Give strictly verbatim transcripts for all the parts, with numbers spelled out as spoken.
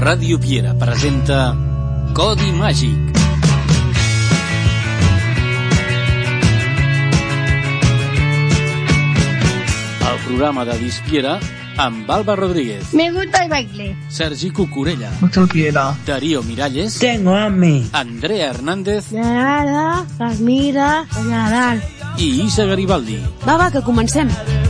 Ràdio Piera presenta Codi Màgic. El programa de Dispiera amb Alba Rodríguez. Me gusta el baile. Sergi Cucurella. Mucho Piera. Darío Miralles. Tengo hambre. Andrea Hernández. Nada, las mira, nadar. I Isa Garibaldi. Va, va, que comencem.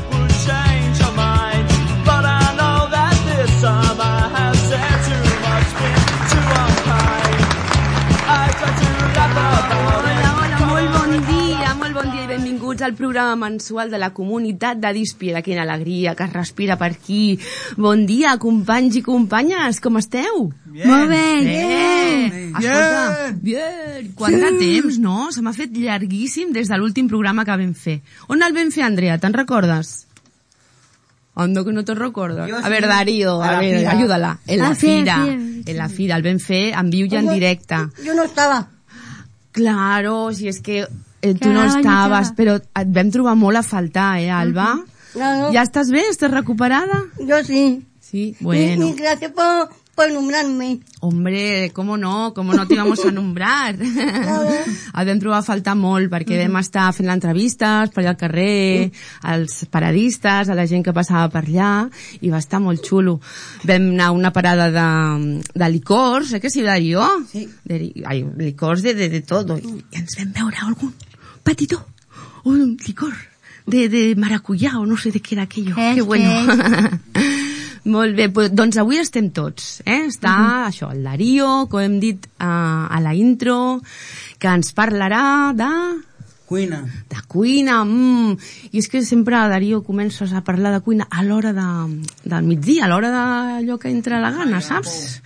Benvinguts al programa mensual de la comunitat de Dispiera. Quina alegria que es respira per aquí. Bon dia, companys i companyes, com esteu? Bien. Molt bé. Bien. Bien. Escolta, bien. Quant de temps, no? Se m'ha fet llarguíssim des de l'últim programa que vam fer. On el vam fer, Andrea? Te'n recordes? Anda que no te recordes. Jo a ver, Darío, a, a ver, fira. Ayúdala. En la, la fira, fira. En la fira, el vam fer en viu i en directe. Jo no estava. Claro, si és que eh, tu no estaves, però et vam trobar molt a faltar, eh, Alba? Uh-huh. No, no. ¿Ya estás bien? ¿Estás recuperada? Yo sí. Sí, bueno. Y, y gracias por, por nombrarme. Hombre, cómo no, cómo no te íbamos a nombrar. No. Et vam trobar a faltar molt, perquè vam estar fent entrevistes per allà al carrer, als paradistes, a la gent que passava per allà, i va estar molt xulo. Vam anar a una parada de, de licors, eh que sí, Darío? Sí. De, ai, licors de, de, de todo. I ens vam veure algun petitó, un licor de, de maracuyà, o no sé de què era aquello. Es que bueno. que... Molt bé, pues, doncs avui estem tots, eh? Està uh-huh. això, el Darío, com hem dit uh, a la intro, que ens parlarà de... Cuina. De cuina, mm. I és que sempre, Darío, comences a parlar de cuina a l'hora de, del migdia, a l'hora d'allò que entra la gana, saps?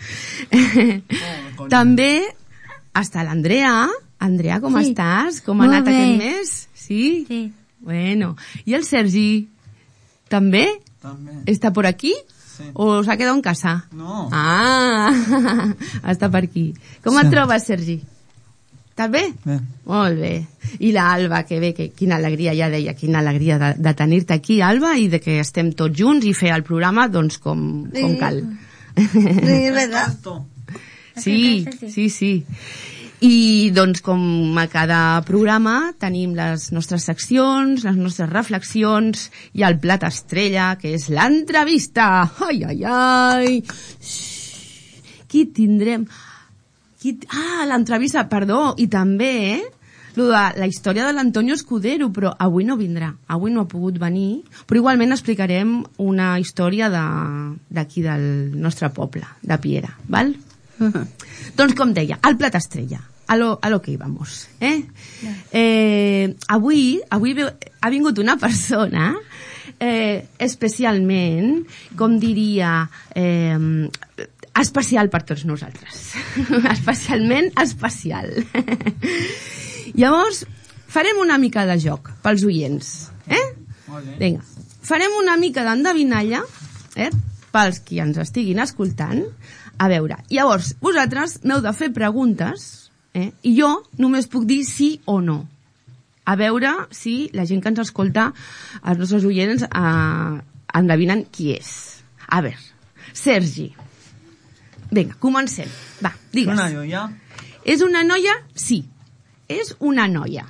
Oh, també està l'Andrea. Andrea, com sí. estàs? Com ha Molt anat bé. aquest mes? Sí? Sí. Bueno. I el Sergi? També? També. ¿Está por aquí? Sí. ¿O se ha quedado en casa? No. Ah, està per aquí. Com Sí. et trobes, Sergi? Estàs bé? Bé. Molt bé. I la Alba, que bé, que quina alegria, ja deia, quina alegria de, de tenir-te aquí, Alba, i de que estem tots junts i fer el programa, doncs, com, Sí. com cal. Sí, es verdad. Sí, sí, sí. I, doncs, com a cada programa tenim les nostres seccions, les nostres reflexions i el plat estrella, que és l'entrevista. Ai, ai, ai. Xxxt. Qui tindrem? Qui... Ah, l'entrevista, perdó. I també, eh? Lo de la història de l'Antonio Escudero, però avui no vindrà. Avui no ha pogut venir, però igualment explicarem una història de, d'aquí del nostre poble, de Piera, val? Doncs com deia, el plat estrella, a lo, a lo que íbamos, eh? eh avui, avui ha vingut una persona eh, especialment, com diria, eh, especial per tots nosaltres. Especialment especial. Llavors, farem una mica de joc pels oients, eh? Vinga, farem una mica d'endevinalla, eh? Pels qui ens estiguin escoltant. A veure, llavors, vosaltres m'heu de fer preguntes, eh? I jo només puc dir sí o no. A veure si la gent que ens escolta, els nostres oients, eh, endevinen qui és. A veure, Sergi. Vinga, comencem. Va, digues. Una noia? És una noia? Sí. És una noia.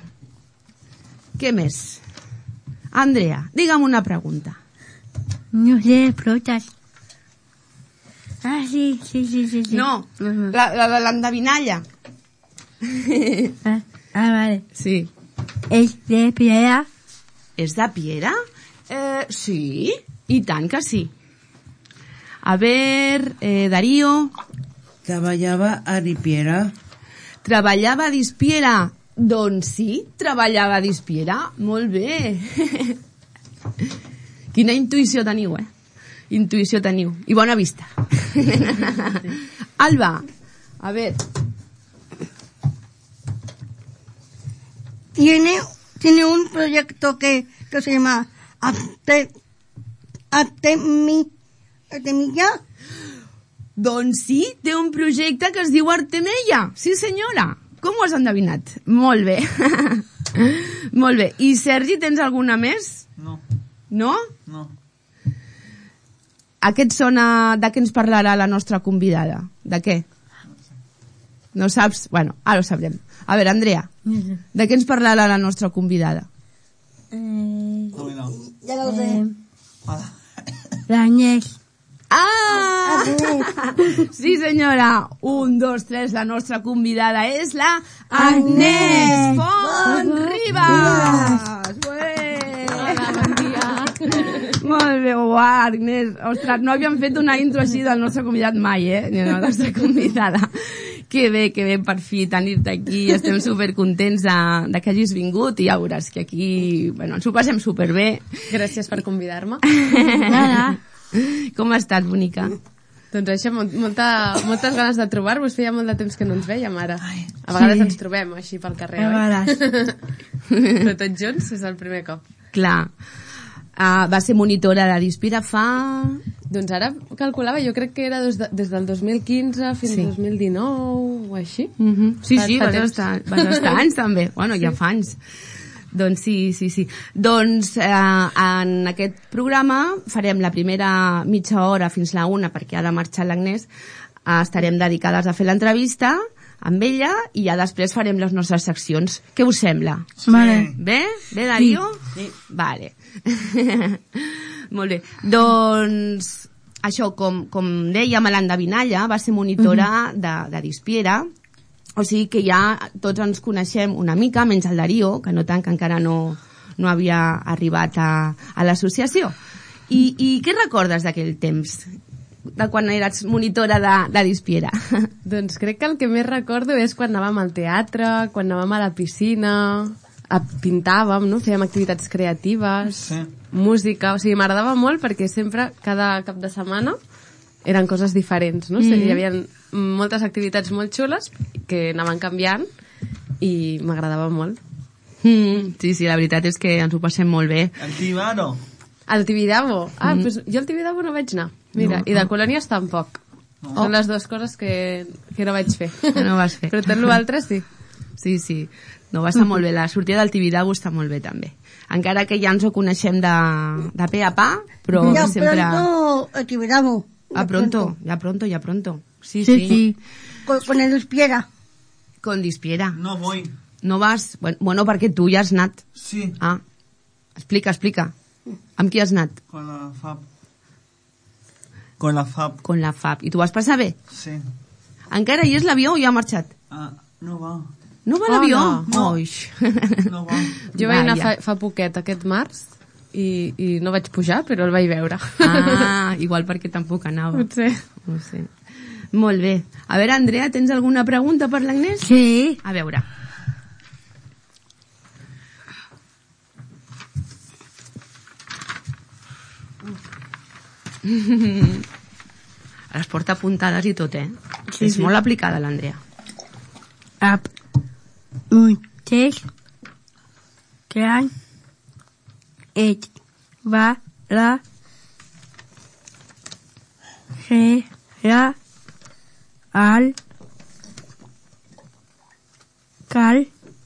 Què més? Andrea, digue'm una pregunta. No sé, frutas. Ah, sí, sí, sí, sí. sí. No, Uh-huh. la, la de l'endevinalla. Ah, ah, vale. Sí. ¿Es de piedra? És de Piera? Eh, sí, i tant que sí. A ver, eh, Darío. Treballava a Dispiera. Treballava a Dispiera? Doncs sí, treballava a Dispiera. Molt bé. Quina intuïció teniu, eh? Intuïció teniu. I bona vista. Alba, a ver. Tiene, tiene un proyecto que, que se llama Arte, Artemi, Artemilla. Doncs sí, té un projecte que es diu Artemella. Sí, senyora. Com ho has endevinat? Molt bé. Molt bé. I, Sergi, tens alguna més? No. No? No. a què et sona, de què ens parlarà la nostra convidada? De què? No saps? Bueno, ara ho sabrem. A veure, Andrea, de què ens parlarà la nostra convidada? Eh, Ja no ho sé. L'Agnès. Ah! Sí, senyora. Un, dos, tres, la nostra convidada és la Agnès Font-Ribas. Hola, bon dia. Molt bé, uau, Agnès. Ostres, no havíem fet una intro així del nostre convidat mai, eh? Ni de la nostra convidada. Que bé, que bé, per fi tenir-te aquí. Estem supercontents de, de que hagis vingut i ja veuràs que aquí, bueno, ens ho passem superbé. Gràcies per convidar-me. Nada. Com estàs, bonica? Doncs això, molta, moltes ganes de trobar-vos. Feia molt de temps que no ens vèiem ara. A vegades sí. Ens trobem així pel carrer, oi? Però tots junts és el primer cop. Clar. Uh, va ser monitora de Dispira fa... Doncs ara calculava, jo crec que era des, de, des del dos mil quinze fins al sí. dos mil dinou o així. Uh -huh. Sí, fa, sí, fa vas, estar, vas estar anys també. Bueno, sí. Ja fa anys. Doncs sí, sí, sí. Doncs eh, en aquest programa farem la primera mitja hora fins la una, perquè ha de marxar l'Agnès. Eh, estarem dedicades a fer l'entrevista amb ella i ja després farem les nostres seccions. Què us sembla? Sí. Vale. Bé? Bé, Darío? Sí. Vale. Molt bé. Doncs això, com, com deia, Melanda Vinalla va ser monitora uh -huh. de, de Dispiera. O sigui que ja tots ens coneixem una mica, menys el Darío, que no tant, que encara no, no havia arribat a, a l'associació. I, I què recordes d'aquell temps, de quan eres monitora de, de Dispiera? Doncs crec que el que més recordo és quan anàvem al teatre, quan anàvem a la piscina, a, pintàvem, no? Fèiem activitats creatives, sí. Música, o sigui, m'agradava molt perquè sempre, cada cap de setmana, eren coses diferents, no? Mm -hmm. Hi havia moltes activitats molt xules que anaven canviant i m'agradava molt. Mm, sí, sí, la veritat és que ens ho passem molt bé. El Tibidabo. El Tibidabo? Ah, mm. pues jo al Tibidabo no vaig anar. Mira, no, i de colònies tampoc. No. Són les dues coses que, que no vaig fer. Que no vas fer. Però tot l'altre sí. Sí, sí. No, va estar molt bé. La sortida del Tibidabo està molt bé, també. Encara que ja ens ho coneixem de, de pe a pa, però ja sempre... pronto el Tibidabo. A pronto, ya pronto, ya pronto. Sí, sí. sí. sí. Con, con el Dispiera. Con Dispiera. No voy. No vas? Bueno, bueno, perquè tu ja has anat. Sí. Ah, explica, explica. Amb qui has anat? Con la F A B. Con la F A B. Con la F A B. I tu vas passar bé? Sí. Encara hi és l'avió o ja ha marxat? Ah, no va. No va l'avió? Oh, no. Oix. No va. Jo vaig anar fa, fa poquet, aquest març, i, i no vaig pujar, però el vaig veure. Ah, igual perquè tampoc anava. Potser. No sé. Molt bé. A veure, Andrea, tens alguna pregunta per l'Agnès? Sí. A veure. Ara es porta apuntades i tot, eh? Sí, és sí. Molt aplicada, l'Andrea. Ap. Un, tres, gran, et, va, la, se, la, al, cal,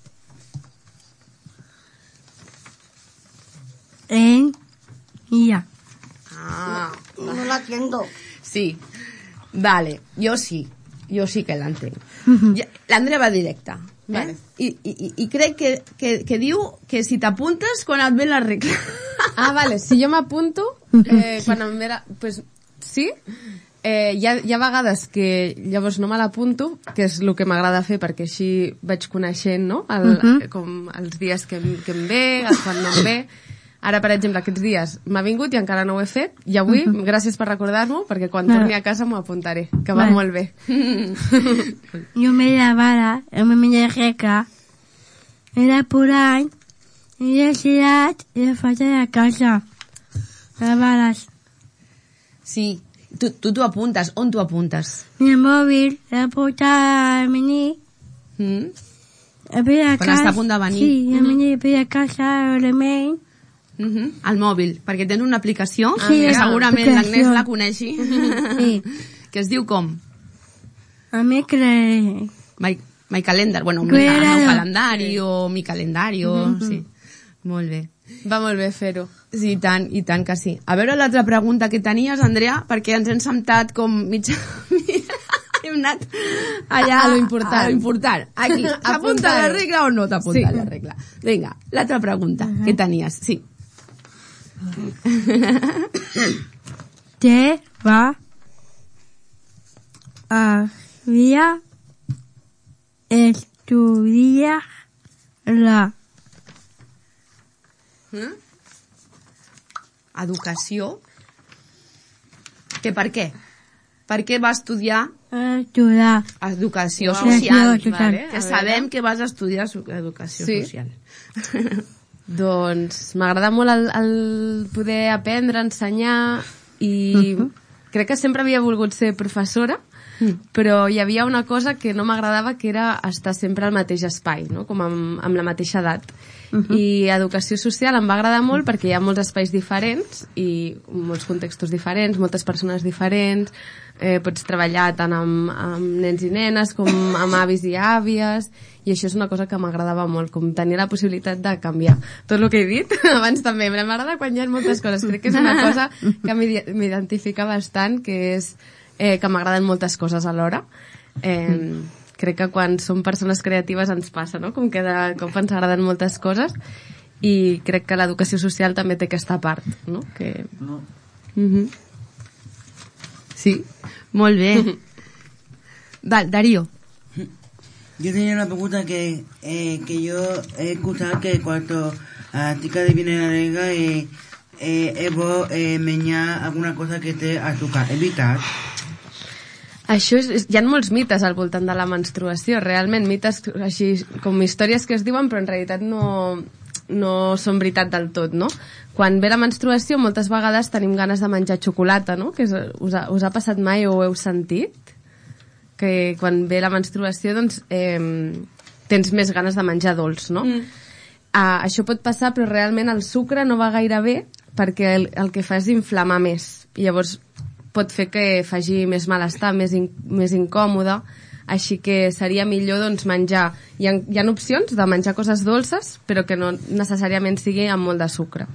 en, ya. Ah, no la entiendo. Sí, vale, yo sí, yo sí que l'entenc. Ja, l'Andrea va directa. Eh? Vale. I, i, i crec que, que, que diu que si t'apuntes quan et ve la regla. Ah, vale, si jo m'apunto, eh, quan em ve la... Pues, sí, eh, hi, ha, hi ha vegades que llavors no me l'apunto, que és el que m'agrada fer, perquè així vaig coneixent, no?, el, uh -huh. com els dies que, que em ve, quan no em ve. Ara, per exemple, aquests dies m'ha vingut i encara no ho he fet, i avui, uh -huh. gràcies per recordar-m'ho, perquè quan torni a casa m'ho apuntaré, que va vale. molt bé. Jo me la vara, jo me la reca, era por any, i la ciutat, i la faig a la casa. Les vares. Sí, tu tu t'ho apuntes. On t'ho apuntes? Mi mòbil, la porta a venir. Mm? A ver a Quan casa. està a punt de venir. Sí, a venir a ver a casa, element. Uh -huh. Al mòbil, perquè tens una aplicació sí, que segurament aplicació. l'Agnès la coneixi. Sí. Que es diu com? A mi que... My, my Calendar, bueno, mi, Claro. meu calendari o mi calendari, uh -huh. sí. Molt bé. Va molt bé fer-ho. Sí, i tant, i tant que sí. A veure l'altra pregunta que tenies, Andrea, perquè ens hem sentat com mitja... hem anat allà a lo important. A lo important. Aquí, t'apunta la regla o no t'apunta sí. la regla? Vinga, l'altra pregunta uh-huh. que tenies, sí. Te va havia estudiar la mm? educació. Que per què? Per què va estudiar estudiar educació wow. social? Vale, que sabem que vas estudiar educació sí. social. Doncs m'agrada molt el, el poder aprendre, ensenyar i uh-huh. crec que sempre havia volgut ser professora, mm. però hi havia una cosa que no m'agradava, que era estar sempre al mateix espai, no? Com amb, amb la mateixa edat. Uh-huh. I educació social em va agradar molt perquè hi ha molts espais diferents i molts contextos diferents, moltes persones diferents, eh, pots treballar tant amb, amb nens i nenes com amb avis i àvies, i això és una cosa que m'agradava molt, com tenir la possibilitat de canviar. Tot el que he dit abans també, m'agrada quan hi ha moltes coses, crec que és una cosa que m'identifica bastant, que és eh, que m'agraden moltes coses alhora. Eh, crec que quan som persones creatives ens passa, no? Com que de cop ens agraden moltes coses, i crec que l'educació social també té aquesta part, no? Que... No. Mm-hmm. Sí, molt bé. Val, Darío. Yo tenía una pregunta que, eh, que yo he escuchado que cuando a la chica le viene la regla eh, eh, es bo eh, menjar alguna cosa que té azúcar, evitar. Això és, és, hi ha molts mites al voltant de la menstruació, realment, mites així com històries que es diuen però en realitat no, no són veritat del tot, no? Quan ve la menstruació moltes vegades tenim ganes de menjar xocolata, no? Que és, us, ha, us ha passat mai o ho heu sentit? Que quan ve la menstruació doncs eh, tens més ganes de menjar dolç, no? Mm. Ah, això pot passar, però realment el sucre no va gaire bé perquè el, el que fa és inflamar més i llavors pot fer que faci més malestar, més, in, més incòmode, així que seria millor doncs, menjar. Hi ha, hi ha opcions de menjar coses dolces, però que no necessàriament sigui amb molt de sucre.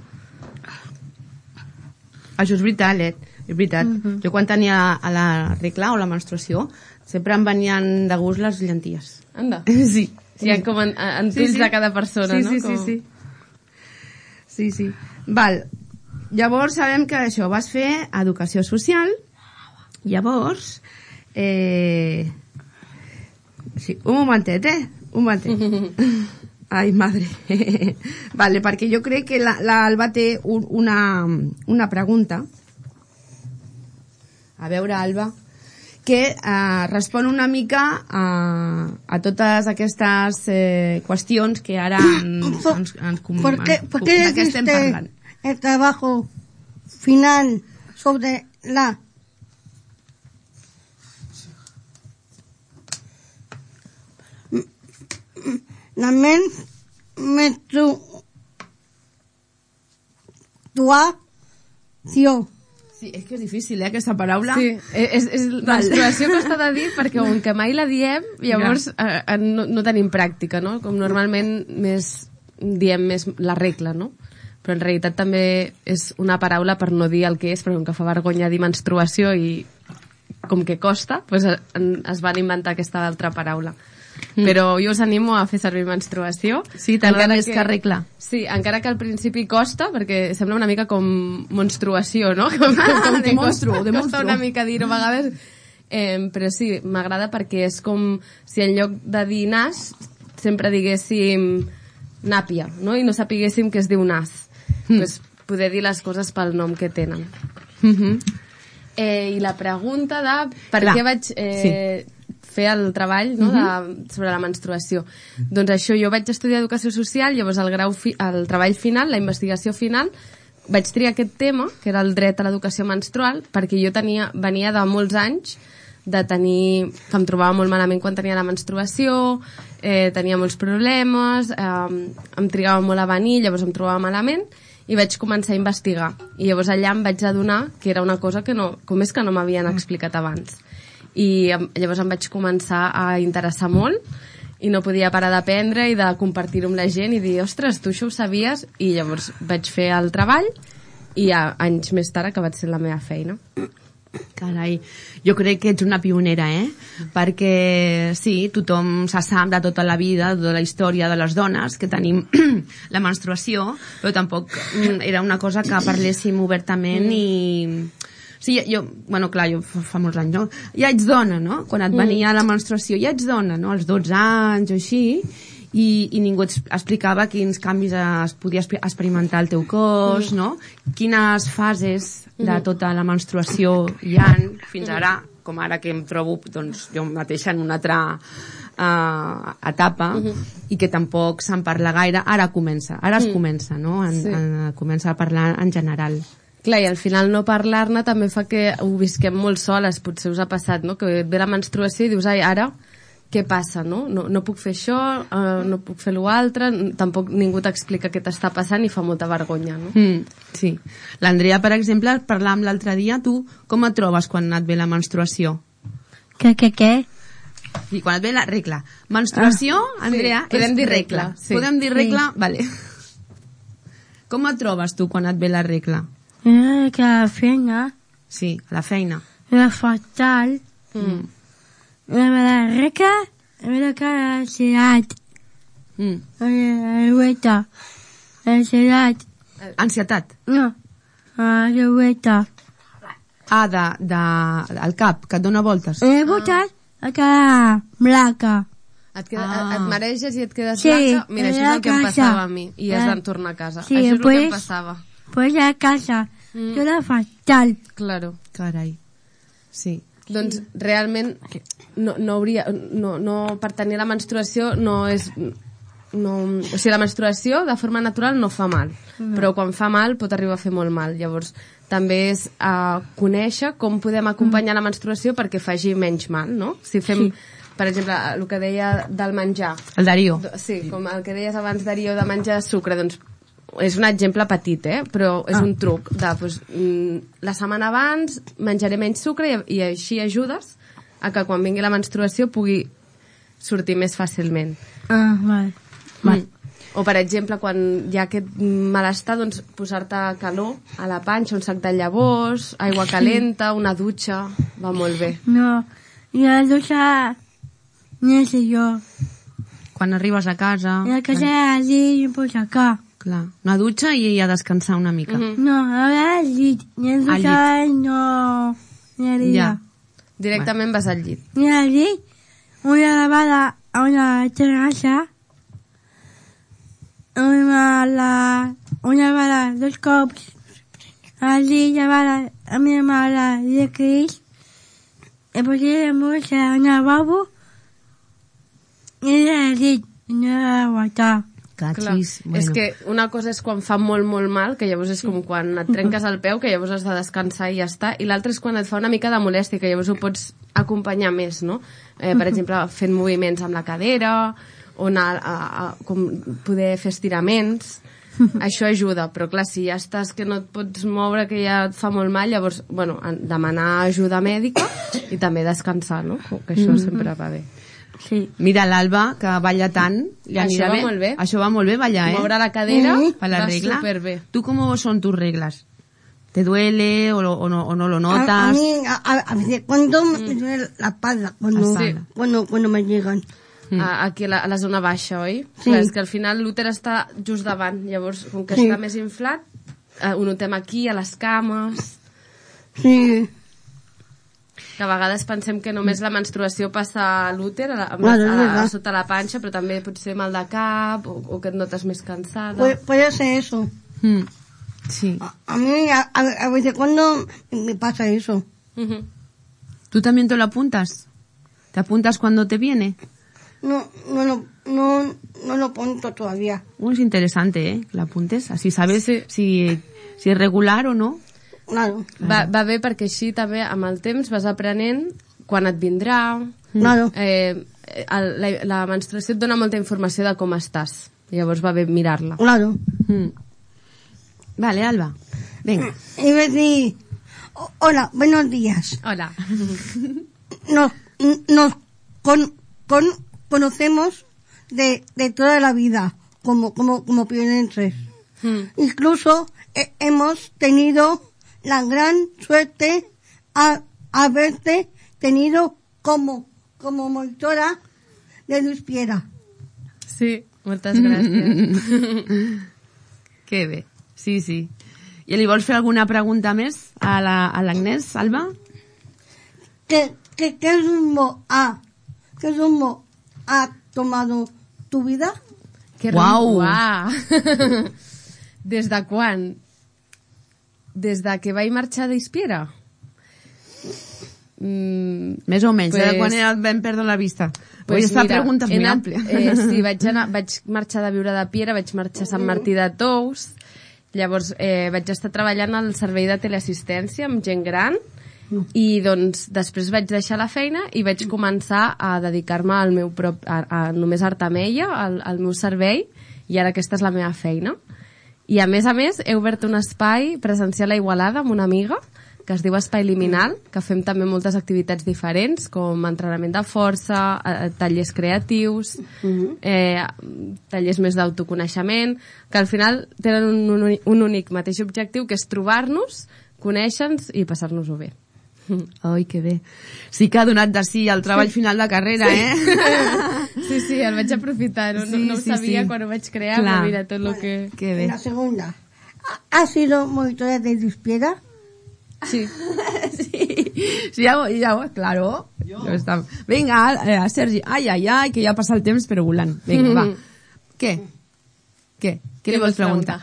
Això és veritat, Let, és veritat. Mm-hmm. Jo quan tenia a la regla o la menstruació sempre em venien de gust les llenties. Anda. Sí. Sí, hi ha com en, en sí, fills sí. de cada persona, sí, no? Sí, com... sí, sí. Sí, sí. Val. Llavors sabem que això vas fer educació social. Llavors, eh... sí, un momentet, eh? Un momentet. Ai, madre. Vale, perquè jo crec que l'Alba la, té un, una, una pregunta. A veure, Alba, que eh, respon una mica a, a totes aquestes eh, qüestions que ara ens, ens, ens, com, ¿Por qué, ¿por qué de què estem parlant? El trabajo final sobre la la menstruación? Sí, és que és difícil, eh, aquesta paraula. Sí, és, és menstruació costa de dir perquè com que mai la diem, llavors eh, eh, no, no tenim pràctica, no? Com normalment més diem més la regla, no? Però en realitat també és una paraula per no dir el que és, però com que fa vergonya dir menstruació i com que costa, doncs es van inventar aquesta altra paraula. Mm. Però jo us animo a fer servir menstruació. Sí, t'agrada més que, que regla. Sí, encara que al principi costa, perquè sembla una mica com menstruació, no? Com, com, com de monstru, costa, de monstru. Costa una mica dir-ho a vegades. Eh, però sí, m'agrada perquè és com si en lloc de dir nas sempre diguéssim nàpia, no? I no sapiguéssim que es diu nas. Mm. Pues poder dir les coses pel nom que tenen. Mm-hmm. Eh, I la pregunta de per Clar. què vaig... Eh, sí. fer el treball, no, uh-huh. de, sobre la menstruació. Doncs això, jo vaig estudiar educació social, llavors el, grau fi, el treball final, la investigació final, vaig triar aquest tema, que era el dret a l'educació menstrual, perquè jo tenia, venia de molts anys de tenir, que em trobava molt malament quan tenia la menstruació, eh, tenia molts problemes, eh, em trigava molt a venir, llavors em trobava malament, i vaig començar a investigar. I llavors allà em vaig adonar que era una cosa que no, com és que no m'havien explicat abans. I llavors em vaig començar a interessar molt i no podia parar d'aprendre i de compartir-ho amb la gent i dir, ostres, tu això ho sabies? I llavors vaig fer el treball i ja, anys més tard ha acabat sent la meva feina. Carai, jo crec que ets una pionera, eh? Perquè sí, tothom se sap de tota la vida, de la història de les dones que tenim la menstruació, però tampoc era una cosa que parléssim obertament i... Sí, jo, bueno, clar, jo fa, fa molts anys, no? Ja ets dona, no? Quan et venia la menstruació, ja ets dona, no? Als dotze anys o així, i, i ningú et explicava quins canvis es podia experimentar al teu cos, no? Quines fases de tota la menstruació hi ha fins ara, com ara que em trobo, doncs, jo mateixa en una altra uh, etapa, i que tampoc se'n parla gaire. Ara comença, ara es comença, no? En, Sí. en, comença a parlar en general. Clar, i al final no parlar-ne també fa que ho visquem molt soles, potser us ha passat, no? Que ve la menstruació i dius, ai, ara, què passa, no? No, no puc fer això, uh, no puc fer l'altre, tampoc ningú t'explica què t'està passant i fa molta vergonya, no? Mm, sí. L'Andrea, per exemple, parlàvem l'altre dia, tu com et trobes quan et ve la menstruació? Què, què, què? I quan et ve la regla. Menstruació, ah, Andrea, sí, podem és dir regla. regla, sí. Podem dir regla? Sí. Vale. Com et trobes tu quan et ve la regla? Era que la feina Sí, a la feina. era fatal. Mm. Era la reca, era que la ansietat. Mm. La rueta. Ansietat. Ansietat. No. La rueta. Ah, de, de, al cap, que et dona voltes. He votat a cara blanca. Et, queda, Ah. et mareges i et quedes Sí, blanca? Mira, això és el que em a casa. passava a mi. I has Eh, de tornar a casa. sí, això és el que pues- em passava. Pues a casa. Mm. Yo era fatal. Claro. Carai. Sí. Doncs realment no, no hauria, no, no, per tenir la menstruació no és no, o sigui, la menstruació de forma natural no fa mal, no. Però quan fa mal pot arribar a fer molt mal. Llavors també és uh, conèixer com podem acompanyar mm. la menstruació perquè faci menys mal, no? Si fem, sí. Per exemple, el que deia del menjar, El Darío. sí, com el que deies abans, Darío, de menjar sucre, doncs és un exemple petit, eh? Però és ah. un truc de, doncs, la setmana abans menjaré menys sucre i, i així ajudes a que quan vingui la menstruació pugui sortir més fàcilment. Ah, vale. Mm. O, per exemple, quan hi ha aquest malestar, doncs posar-te calor a la panxa, un sac de llavors, aigua calenta, una dutxa, va molt bé. No, y la ducha, no sé yo. Quan arribes a casa... En la casa allí, pues acá. Clar, una dutxa i a descansar una mica. Mm-hmm. No, ahora allí, ni en ducha, no, ni allí. Ja. Directament vas al llit. Ni allí, una lavada a una terraza, una, la, una lavada, dos cops, allí lavada a mi hermana de Cris, y pues íbamos a un lavabo, y era allí, y no era aguantar. Clar, Cachis, bueno. és que una cosa és quan fa molt, molt mal, que llavors és com quan et trenques el peu, que llavors has de descansar i ja està, i l'altra és quan et fa una mica de molèstia, que llavors ho pots acompanyar més, no? Eh, per exemple, fent moviments amb la cadera, o anar a, a, com poder fer estiraments, això ajuda, però clar, si ja estàs que no et pots moure, que ja et fa molt mal, llavors, bueno, demanar ajuda mèdica i també descansar, no? Que això sempre va bé. Sí. Mira l'Alba, que balla tant, li Això anirà va bé. molt bé. Això va molt bé, ballar, eh? Moure la cadera Per la va regla. superbé. ¿Tú cómo son tus reglas? ¿Te duele o, lo- o, no, o no lo A, a notas? mí, a, a, a veces, cuando me duele la espalda, cuando, Sí. cuando, cuando me llegan. A, aquí a la, a la zona baixa, oi? Sí. Clar, és que al final l'úter està just davant, llavors, com que Sí. està més inflat, eh, ho notem aquí, a les cames, Sí. que a vegades pensem que només la menstruació passa a l'úter, a, la, a, Claro, es a, a, verdad. sota la panxa, però també pot ser mal de cap, o, o que et notes més cansada. Puede, puede ser eso. Mm. Sí. A, a mí, a, a, a veces, cuando me pasa eso. Mhm. ¿Tú también te lo apuntas? ¿Te apuntas cuando te viene? No, no, lo- no, no lo pongo todavía. Uh, es interesante, ¿eh? Que lo apuntes. Así sabes Sí. si, si es regular o no. Claro, Va, va bé perquè així també amb el temps vas aprenent quan et vindrà. claro. Eh, el, la, la menstruació et dona molta informació de com estàs. Llavors va bé mirar-la. Claro. Mm. Vale, Alba. Venga. Y decir, "O- hola, buenos días. Hola. Nos, nos con, con, conocemos de, de toda la vida como, como, como pioneros. Mm. Incluso eh, hemos tenido la gran suerte a haberte tenido como, como monitora de Lluís Piera. Sí, moltes gràcies. Que bé, sí, sí. I li vols fer alguna pregunta més a l'Agnès, la, Alba? ¿Qué, qué, ¿Qué rumbo ha, qué rumbo ha tomado tu vida? Qué Uau! Wow. Des de quan? Des de que vaig marxar d'Ispiera? Mm, Més o menys, pues, eh? Quan era, vam perdre la vista. Pues Esta mira, pregunta és molt anat, àmplia. Eh, sí, vaig, anar, vaig marxar de viure de Piera, vaig marxar a Sant Martí de Tous, llavors eh, vaig estar treballant al servei de teleassistència amb gent gran, i doncs després vaig deixar la feina i vaig començar a dedicar-me al meu prop, a, a només a Artameia, al, al meu servei, i ara aquesta és la meva feina. I a més a més he obert un espai presencial a Igualada amb una amiga que es diu Espai Liminal, que fem també moltes activitats diferents, com entrenament de força, eh, tallers creatius, eh, tallers més d'autoconeixement, que al final tenen un, un, un únic mateix objectiu, que és trobar-nos, conèixer-nos i passar-nos-ho bé. Ai, que bé. Sí que ha donat de sí al treball final de carrera, sí. eh? Sí, sí, el vaig aprofitar. No, sí, no ho sí, sabia sí. Quan ho vaig crear, Clar. Però mira tot el que... que bé. La segunda. ¿Ha sido monitora de Lluís Piera? Sí. sí. Sí, ja, ja, claro. Jo. Vinga, eh, Sergi. Ai, ai, ai, que ja passa el temps, però volant. Vinga, va. Què? Què? Què li vols preguntar?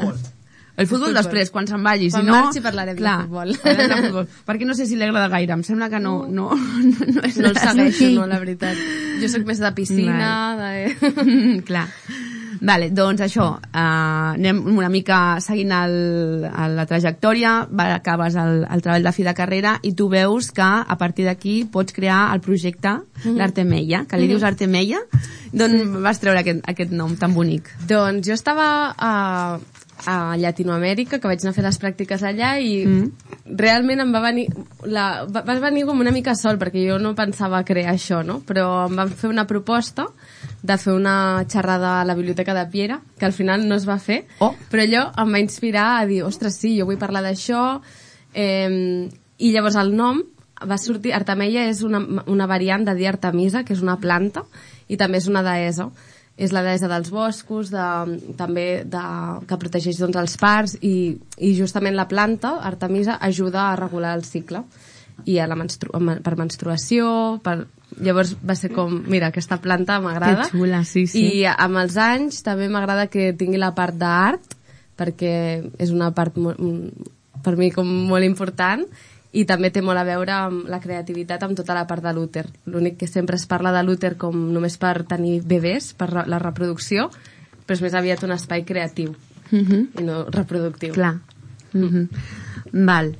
El futbol després, quan se'n vagi. Quan si no, marxi parlarem clar, de futbol. De futbol. Perquè no sé si li agrada gaire. Em sembla que no... No, no, no, és no el segueixo, no, la veritat. Jo sóc més de piscina... Vale. De... clar. Vale, doncs això, uh, anem una mica seguint el, la trajectòria, va, acabes el, el treball de fi de carrera i tu veus que a partir d'aquí pots crear el projecte mm-hmm. l'Artemeia, que li mm-hmm. dius Artemeia, d'on mm. vas treure aquest, aquest nom tan bonic? Doncs jo estava a, a Llatinoamèrica, que vaig anar a fer les pràctiques allà i mm. realment em va venir, la, va, va venir com una mica sol, perquè jo no pensava crear això, no? Però em van fer una proposta de fer una xerrada a la Biblioteca de Piera, que al final no es va fer, oh. però allò em va inspirar a dir, ostres, sí, jo vull parlar d'això, eh, i llavors el nom va sortir, Artemeia és una, una variant de dir Artemisa, que és una planta, i també és una deessa, és la deessa dels boscos, de, també de, que protegeix doncs, els parcs, i, i justament la planta, Artemisa, ajuda a regular el cicle, i a la menstru per menstruació, per... llavors va ser com, mira, aquesta planta m'agrada. Que xula, sí, sí. I amb els anys també m'agrada que tingui la part d'art, perquè és una part per mi com molt important, i també té molt a veure amb la creativitat, amb tota la part de l'úter. L'únic que sempre es parla de l'úter com només per tenir bebès, per la reproducció, però és més aviat un espai creatiu, mm-hmm. i no reproductiu. Clar. Mm-hmm. Val.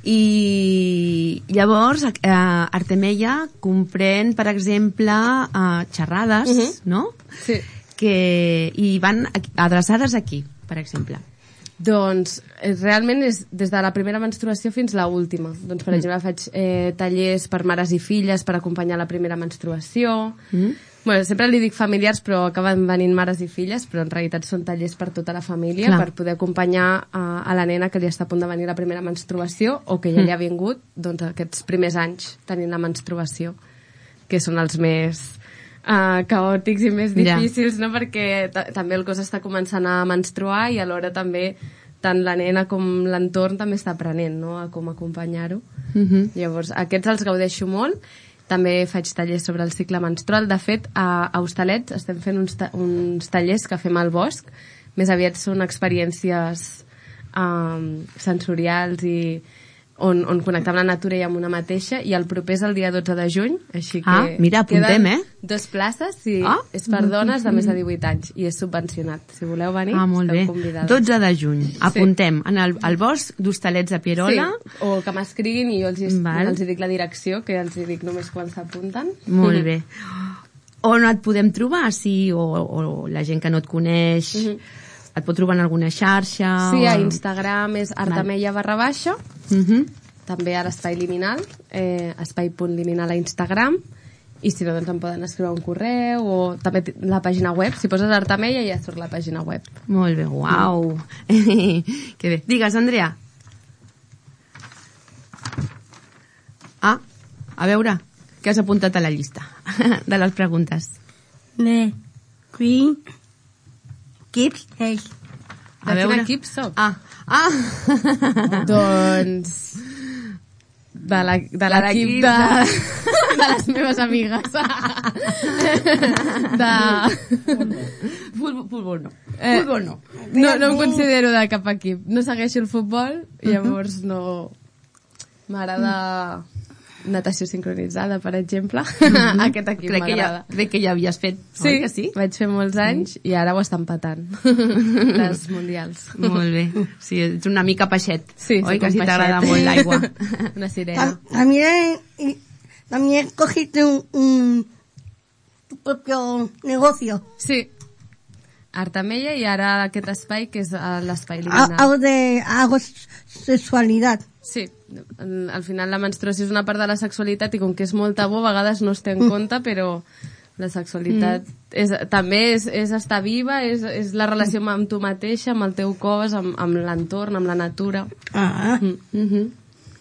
I llavors eh, Artemeia comprèn, per exemple, eh, xerrades, uh-huh. no? Sí. Que, i van adreçades aquí, per exemple. Doncs realment és des de la primera menstruació fins a l'última. Doncs, per mm. exemple, faig eh, tallers per mares i filles per acompanyar la primera menstruació. Mm. Bueno, sempre li dic familiars, però acaben venint mares i filles, però en realitat són tallers per tota la família, Clar. Per poder acompanyar a, a la nena que li està a punt de venir la primera menstruació o que ja mm. li ha vingut doncs, aquests primers anys tenint la menstruació, que són els més uh, caòtics i més difícils, yeah. no? Perquè també el cos està començant a menstruar i alhora també tant la nena com l'entorn també està aprenent, no? A com acompanyar-ho. Mm-hmm. Llavors, aquests els gaudeixo molt. També faig tallers sobre el cicle menstrual. De fet, a, a Hostalets estem fent uns, ta uns tallers que fem al bosc. Més aviat són experiències um, sensorials i on, on connectar amb la natura i amb una mateixa, i el proper és el dia dotze de juny, així que ah, mira, apuntem, eh? Dos places, i ah. és per dones de més de divuit anys, i és subvencionat. Si voleu venir, ah, molt esteu bé. Convidades. dotze de juny, apuntem, sí. en el, el bosc d'Hostalets de Pierola. Sí, o que m'escriguin i jo els, els dic la direcció, que els dic només quan s'apunten. Molt bé. On et podem trobar, sí, o, o la gent que no et coneix... Mm-hmm. Et pot trobar en alguna xarxa? Sí, o... a Instagram és artemeia barra baixa, uh-huh. també a l'Espai Liminal, eh, espai punt liminal a Instagram, i si no, doncs em poden escriure un correu o també la pàgina web. Si poses Artameia ja surt la pàgina web. Molt bé, uau. Que bé. Digues, Andrea. Ah, a veure, què has apuntat a la llista de les preguntes? The Green Keeps Health. De quin equip soc? Ah, ah. Doncs... De l'equip de, de, de, de les meves amigues. De... Futbol, futbol no. Eh, futbol no. No, no em considero de cap equip. No segueixo el futbol, llavors no... M'agrada natació sincronitzada, per exemple. Mm-hmm. Aquest equip crec m'agrada. Ja, crec que ja havies fet, sí, oi que sí? Vaig fer molts anys mm. i ara ho està empatant. Les mundials. Molt bé. Sí, ets una mica peixet. Sí, oi que sí t'agrada molt l'aigua. Una sirena. También, también cogiste un, un tu propio negocio. Sí. Artameia i ara aquest espai que és l'espai liminal. Algo de algo sexualidad. Sí, al final la menstruació és una part de la sexualitat i com que és molt tabú a vegades no es té en compte, però la sexualitat mm. és, també és, és estar viva, és, és la relació amb tu mateixa, amb el teu cos, amb, amb l'entorn, amb la natura. Ah. Mm. Mm-hmm.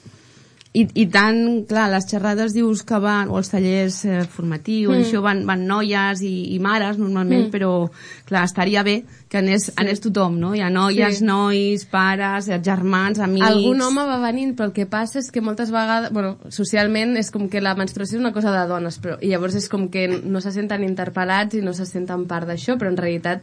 I, I tant, clar, les xerrades dius que van, o els tallers eh, formatius, mm. això van, van noies i, i mares normalment, mm. però clar, estaria bé que anés, sí. anés tothom, no? Hi ha noies, sí. nois, pares, germans, amics... Algun home va venint, però el que passa és que moltes vegades, bueno, socialment és com que la menstruació és una cosa de dones, però, i llavors és com que no se senten interpel·lats i no se senten part d'això, però en realitat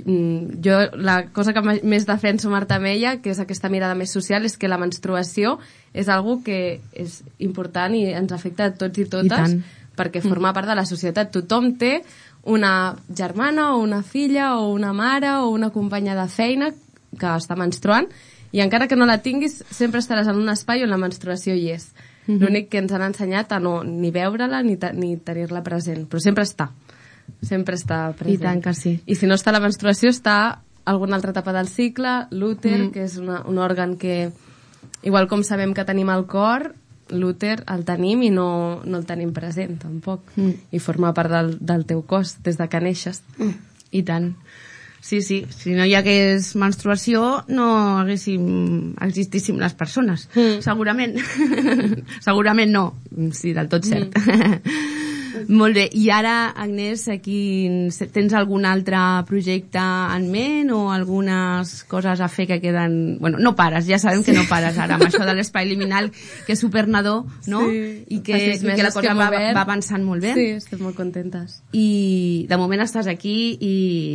jo la cosa que més defenso amb Artameia, que és aquesta mirada més social, és que la menstruació és algo que és important i ens afecta a tots i totes, I perquè forma part de la societat. Tothom té una germana o una filla o una mare o una companya de feina que està menstruant i encara que no la tinguis sempre estaràs en un espai on la menstruació hi és. Mm-hmm. L'únic que ens han ensenyat a no ni veure-la ni, ni tenir-la present, però sempre està. Sempre està present. I tant que sí. I si no està la menstruació està alguna altra etapa del cicle, l'úter, mm. que és una, un òrgan que, igual com sabem que tenim el cor, l'úter el tenim i no, no el tenim present tampoc, mm. i forma part del, del teu cos des de que neixes. Mm. I tant. Sí, sí, si no hi hagués menstruació no haguéssim, existíssim les persones, mm. segurament. Segurament no, sí, del tot cert. Mm. Molt bé, i ara, Agnès, aquí tens algun altre projecte en ment o algunes coses a fer que queden... Bueno, no pares, ja sabem que no pares ara amb això de l'espai liminal, que és supernador, no? Sí, I que, i que la cosa que va, va avançant molt bé. Sí, estem molt contentes. I de moment estàs aquí i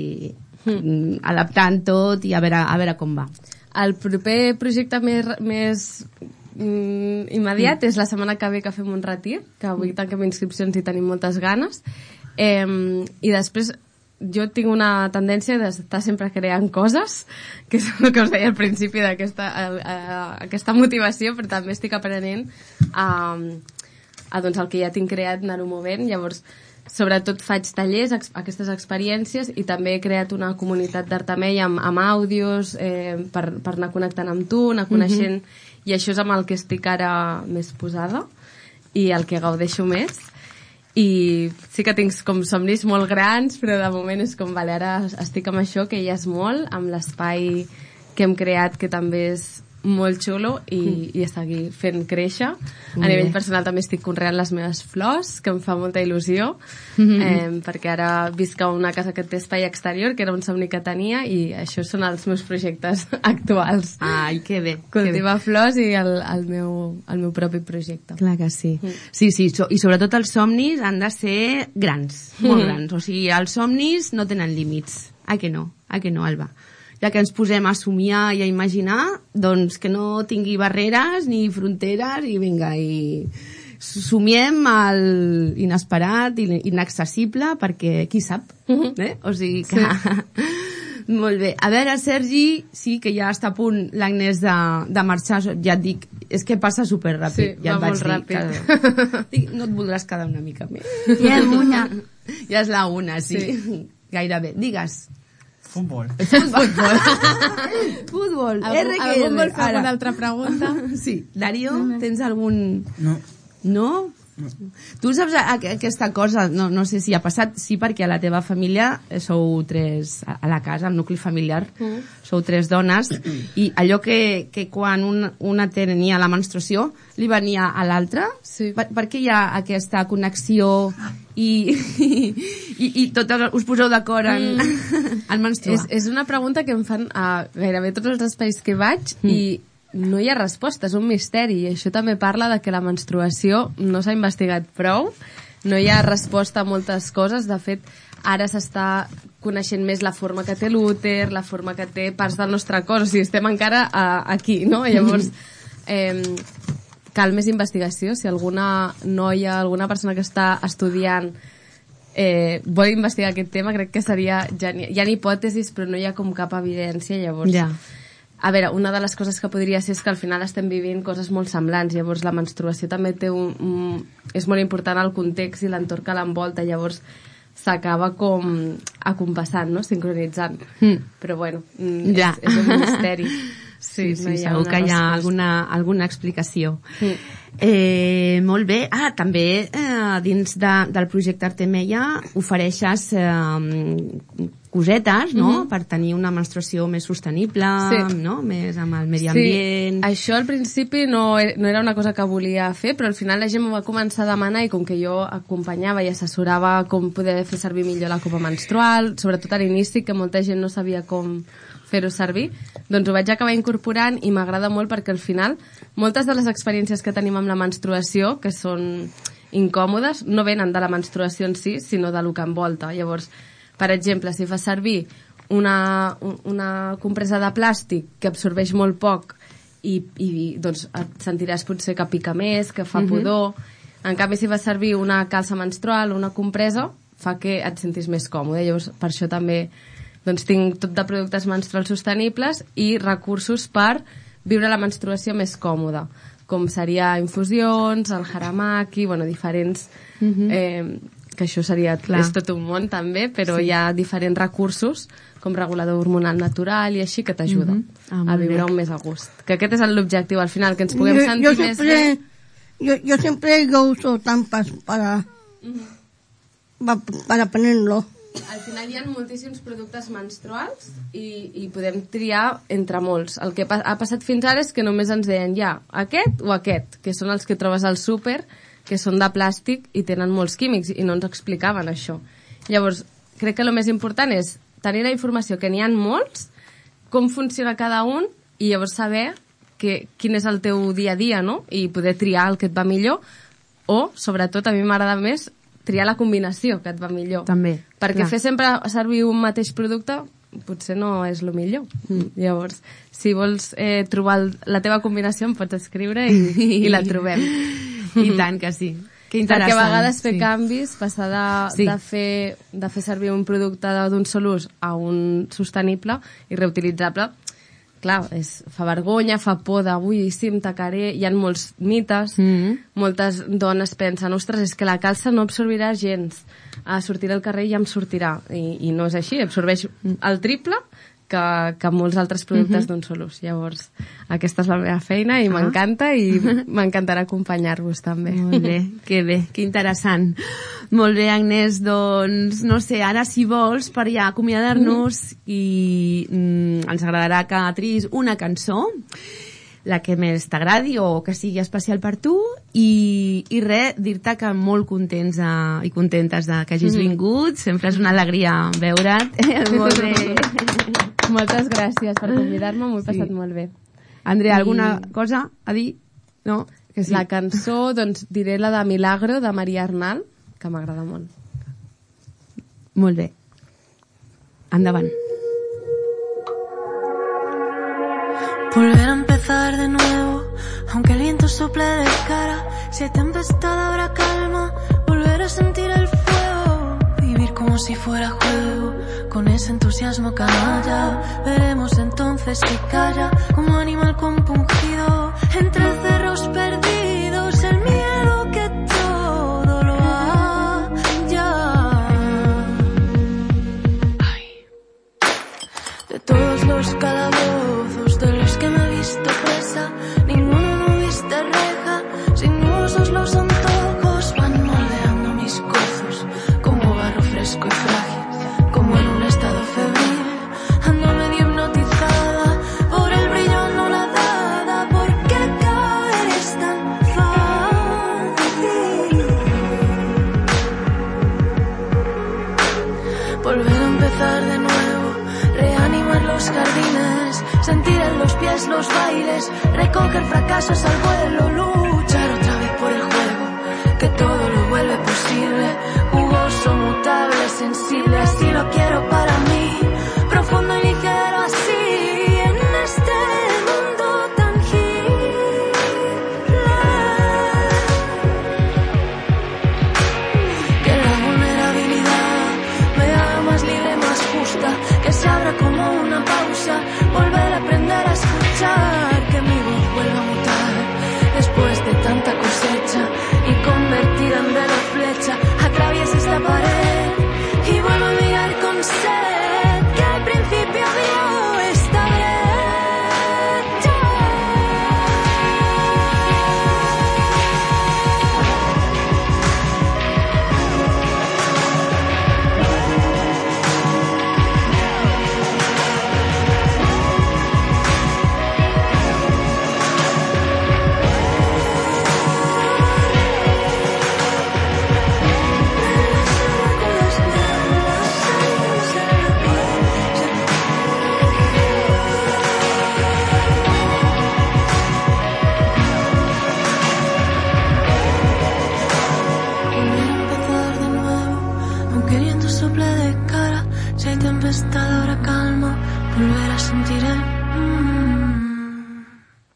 mm. adaptant tot i a veure, a veure com va. El proper projecte més... més Mm, immediat mm. és la setmana que ve que fem un retir, que avui tanquem inscripcions i tenim moltes ganes, eh, i després jo tinc una tendència d'estar sempre creant coses, que és el que us deia al principi d'aquesta a, a, aquesta motivació, però també estic aprenent a, a doncs, el que ja tinc creat, anar-ho movent. Llavors sobretot faig tallers, ex, aquestes experiències, i també he creat una comunitat d'Artameia amb, amb àudios eh, per, per anar connectant amb tu, anar coneixent, mm-hmm. i això és amb el que estic ara més posada i el que gaudeixo més. I sí que tinc com somnis molt grans, però de moment és com, vale, ara estic amb això, que ja és molt, amb l'espai que hem creat, que també és molt xulo, i, mm. i a seguir fent créixer. Mm. A nivell personal també estic conreant les meves flors, que em fa molta il·lusió, mm-hmm. eh, perquè ara visc a una casa que té espai exterior, que era un somni que tenia, i això són els meus projectes actuals. Ai, que bé. Cultivar flors i el, el, meu, el meu propi projecte. Clar que sí. Mm. Sí, sí, so, i sobretot els somnis han de ser grans, molt mm. grans. O sigui, els somnis no tenen límits. Ah, que no? Ah, que no, Alba? Ja que ens posem a somiar i a imaginar, doncs que no tingui barreres ni fronteres, i vinga, i somiem el inesperat i inaccessible, perquè qui sap, eh? O sigui que... Sí. Molt bé. A veure, Sergi, sí que ja està a punt l'Agnès de, de marxar, ja et dic, és que passa superràpid. Sí, ja va molt ràpid. Que... No et voldràs quedar una mica més. Ja és una. Ja és la una, sí. sí. Gairebé. Digues. Futbol. Futbol. Futbol. Algú, algú vol fer alguna altra pregunta? Sí. Darío, tens algun... No. No? Tu saps aquesta cosa, no, no sé si ha passat, sí, perquè a la teva família sou tres, a la casa, al nucli familiar, mm. sou tres dones, i allò que, que quan un, una tenia la menstruació li venia a l'altra, sí. per, per què hi ha aquesta connexió i, i, i, i tot us poseu d'acord en, mm. en menstruar? És, és una pregunta que em fan a gairebé tots els espais que vaig mm. i no hi ha resposta, és un misteri, i això també parla de que la menstruació no s'ha investigat prou, no hi ha resposta a moltes coses. De fet, ara s'està coneixent més la forma que té l'úter, la forma que té parts del nostre cos, o sigui, estem encara uh, aquí, no? Llavors, eh, cal més investigació. Si alguna noia, alguna persona que està estudiant eh, vol investigar aquest tema, crec que seria genial. Hi ha hipòtesis, però no hi ha com cap evidència, llavors... Ja. A veure, una de les coses que podria ser és que al final estem vivint coses molt semblants, llavors la menstruació també té un, un, és molt important el context i l'entorn que l'envolta, llavors s'acaba com acompassant, no? Sincronitzant. Mm. Però bueno, ja. és, és un misteri. Sí, sí, sí, segur que hi ha alguna, alguna explicació. Mm. Eh, molt bé. Ah, també eh, dins de, del projecte Artemella ofereixes eh, cosetes, no?, mm-hmm. per tenir una menstruació més sostenible, sí. no?, més amb el medi ambient... Sí, això al principi no, no era una cosa que volia fer, però al final la gent m'ho va començar a demanar i com que jo acompanyava i assessorava com poder fer servir millor la copa menstrual, sobretot a l'inici, que molta gent no sabia com fer-ho servir, doncs ho vaig acabar incorporant i m'agrada molt perquè al final moltes de les experiències que tenim amb la menstruació, que són incòmodes, no venen de la menstruació en si, sinó de lo que envolta. Llavors, per exemple, si fas servir una, una compresa de plàstic que absorbeix molt poc i, i doncs et sentiràs potser que pica més, que fa pudor. Mm-hmm. En canvi, si fas servir una calça menstrual o una compresa, fa que et sentis més còmode. Llavors, per això també doncs, tinc tot de productes menstruals sostenibles i recursos per viure la menstruació més còmoda, com seria infusions, el haramaki, bueno, diferents... Mm-hmm. eh, que això seria, clar, és tot un món també, però sí. hi ha diferents recursos com regulador hormonal natural i així que t'ajuden mm-hmm. ah, a viure un més a gust. Que aquest és l'objectiu, al final, que ens puguem yo, sentir yo més siempre, bé. Yo, yo siempre yo uso tampas para, mm-hmm. para ponerlo. Al final hi ha moltíssims productes menstruals i, i podem triar entre molts. El que ha passat fins ara és que només ens deien ja aquest o aquest, que són els que trobes al súper, que són de plàstic i tenen molts químics i no ens explicaven això. Llavors, crec que el més important és tenir la informació que n'hi ha molts, com funciona cada un i llavors saber que, quin és el teu dia a dia, no? I poder triar el que et va millor o, sobretot, a mi m'agrada més triar la combinació que et va millor. També. Perquè clar. fer sempre servir un mateix producte potser no és el millor. Mm. Llavors, si vols eh, trobar el, la teva combinació em pots escriure i, i la trobem. I tant que sí. Que interessant. Perquè a vegades fer sí. canvis, passar de, sí. de, fer, de fer servir un producte d'un sol ús a un sostenible i reutilitzable, clar, és, fa vergonya, fa por de, ui, sí, em tacaré, hi ha molts mites, mm-hmm. moltes dones pensen, ostres, és que la calça no absorbirà gens, a sortir al carrer ja em sortirà, i, i no és així, absorbeix el triple que, que molts altres productes mm-hmm. d'un sol ús. Llavors, aquesta és la meva feina i ah. m'encanta i m'encantarà acompanyar-vos també. Molt bé, que bé, que interessant. Molt bé, Agnès, doncs, no sé, ara si vols, per ja acomiadar-nos mm-hmm. i mm, ens agradarà que triïs una cançó, la que més t'agradi o que sigui especial per tu i, i res, dir-te que molt contents de, i contentes de que hagis mm. vingut, sempre és una alegria veure't. Molt bé. Moltes gràcies per convidar-me, m'ho he passat sí. molt bé. Andrea, I... alguna cosa a dir? No? Que sí. La cançó, doncs diré la de Milagro, de Maria Arnal, que m'agrada molt. Molt bé. Endavant. Volver a empezar de nuevo, aunque el viento sople de cara, si hay tempestad habrá calma, volver a sentir el fuego, vivir como si fuera juego, con ese entusiasmo canalla, veremos entonces que calla, como animal compungido, entre cerros perdidos, el miedo que todo lo halla. Ay. De todos los calabozos de los que me he visto presa, ninguno no viste reja, sin usos los antojos, todos los bailes, recoger fracasos al vuelo, luchar otra vez por el juego, que todo lo vuelve posible, jugoso, mutable, sensible, así lo quiero para mí, profundo y ligero, así en este mundo tangible, que la vulnerabilidad me haga más libre, más justa, que se abra como una pausa, volver a aprender a escuchar, que mi voz vuelva a mutar después de tanta cosecha y convertida en velo flecha, atraviesa esta pared y vuelvo a mirar con sed, que al principio vio esta brecha. Tempestad, ahora calma, volver a sentir el mm.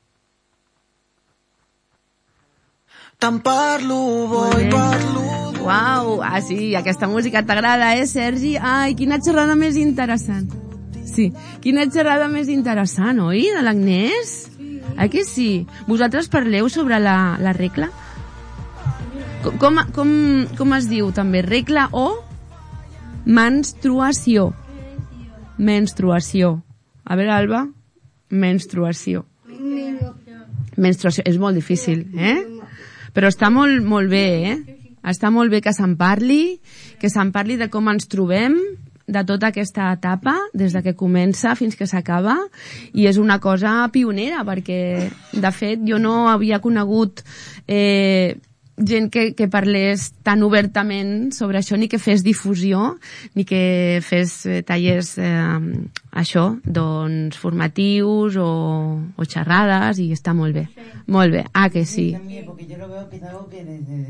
Tant parlo, voy, parlo... Uau, ah sí, aquesta música t'agrada, eh, Sergi? Ai, quina xerrada més interessant. Sí, quina xerrada més interessant, oi, de l'Agnès? Eh que sí? Vosaltres parleu sobre la, la regla? Com, com, com es diu també? Regla o menstruació? Menstruació. A veure, Alba, menstruació. Menstruació. És molt difícil, eh? Però està molt, molt bé, eh? Està molt bé que se'n parli, que se'n parli de com ens trobem, de tota aquesta etapa, des de que comença fins que s'acaba, i és una cosa pionera, perquè, de fet, jo no havia conegut eh, gent que, que parlés tan obertament sobre això, ni que fes difusió, ni que fes eh, tallers eh, això, doncs formatius o, o xerrades, i està molt bé. Sí. Molt bé. Ah, que sí. Sí, porque yo lo veo que es algo que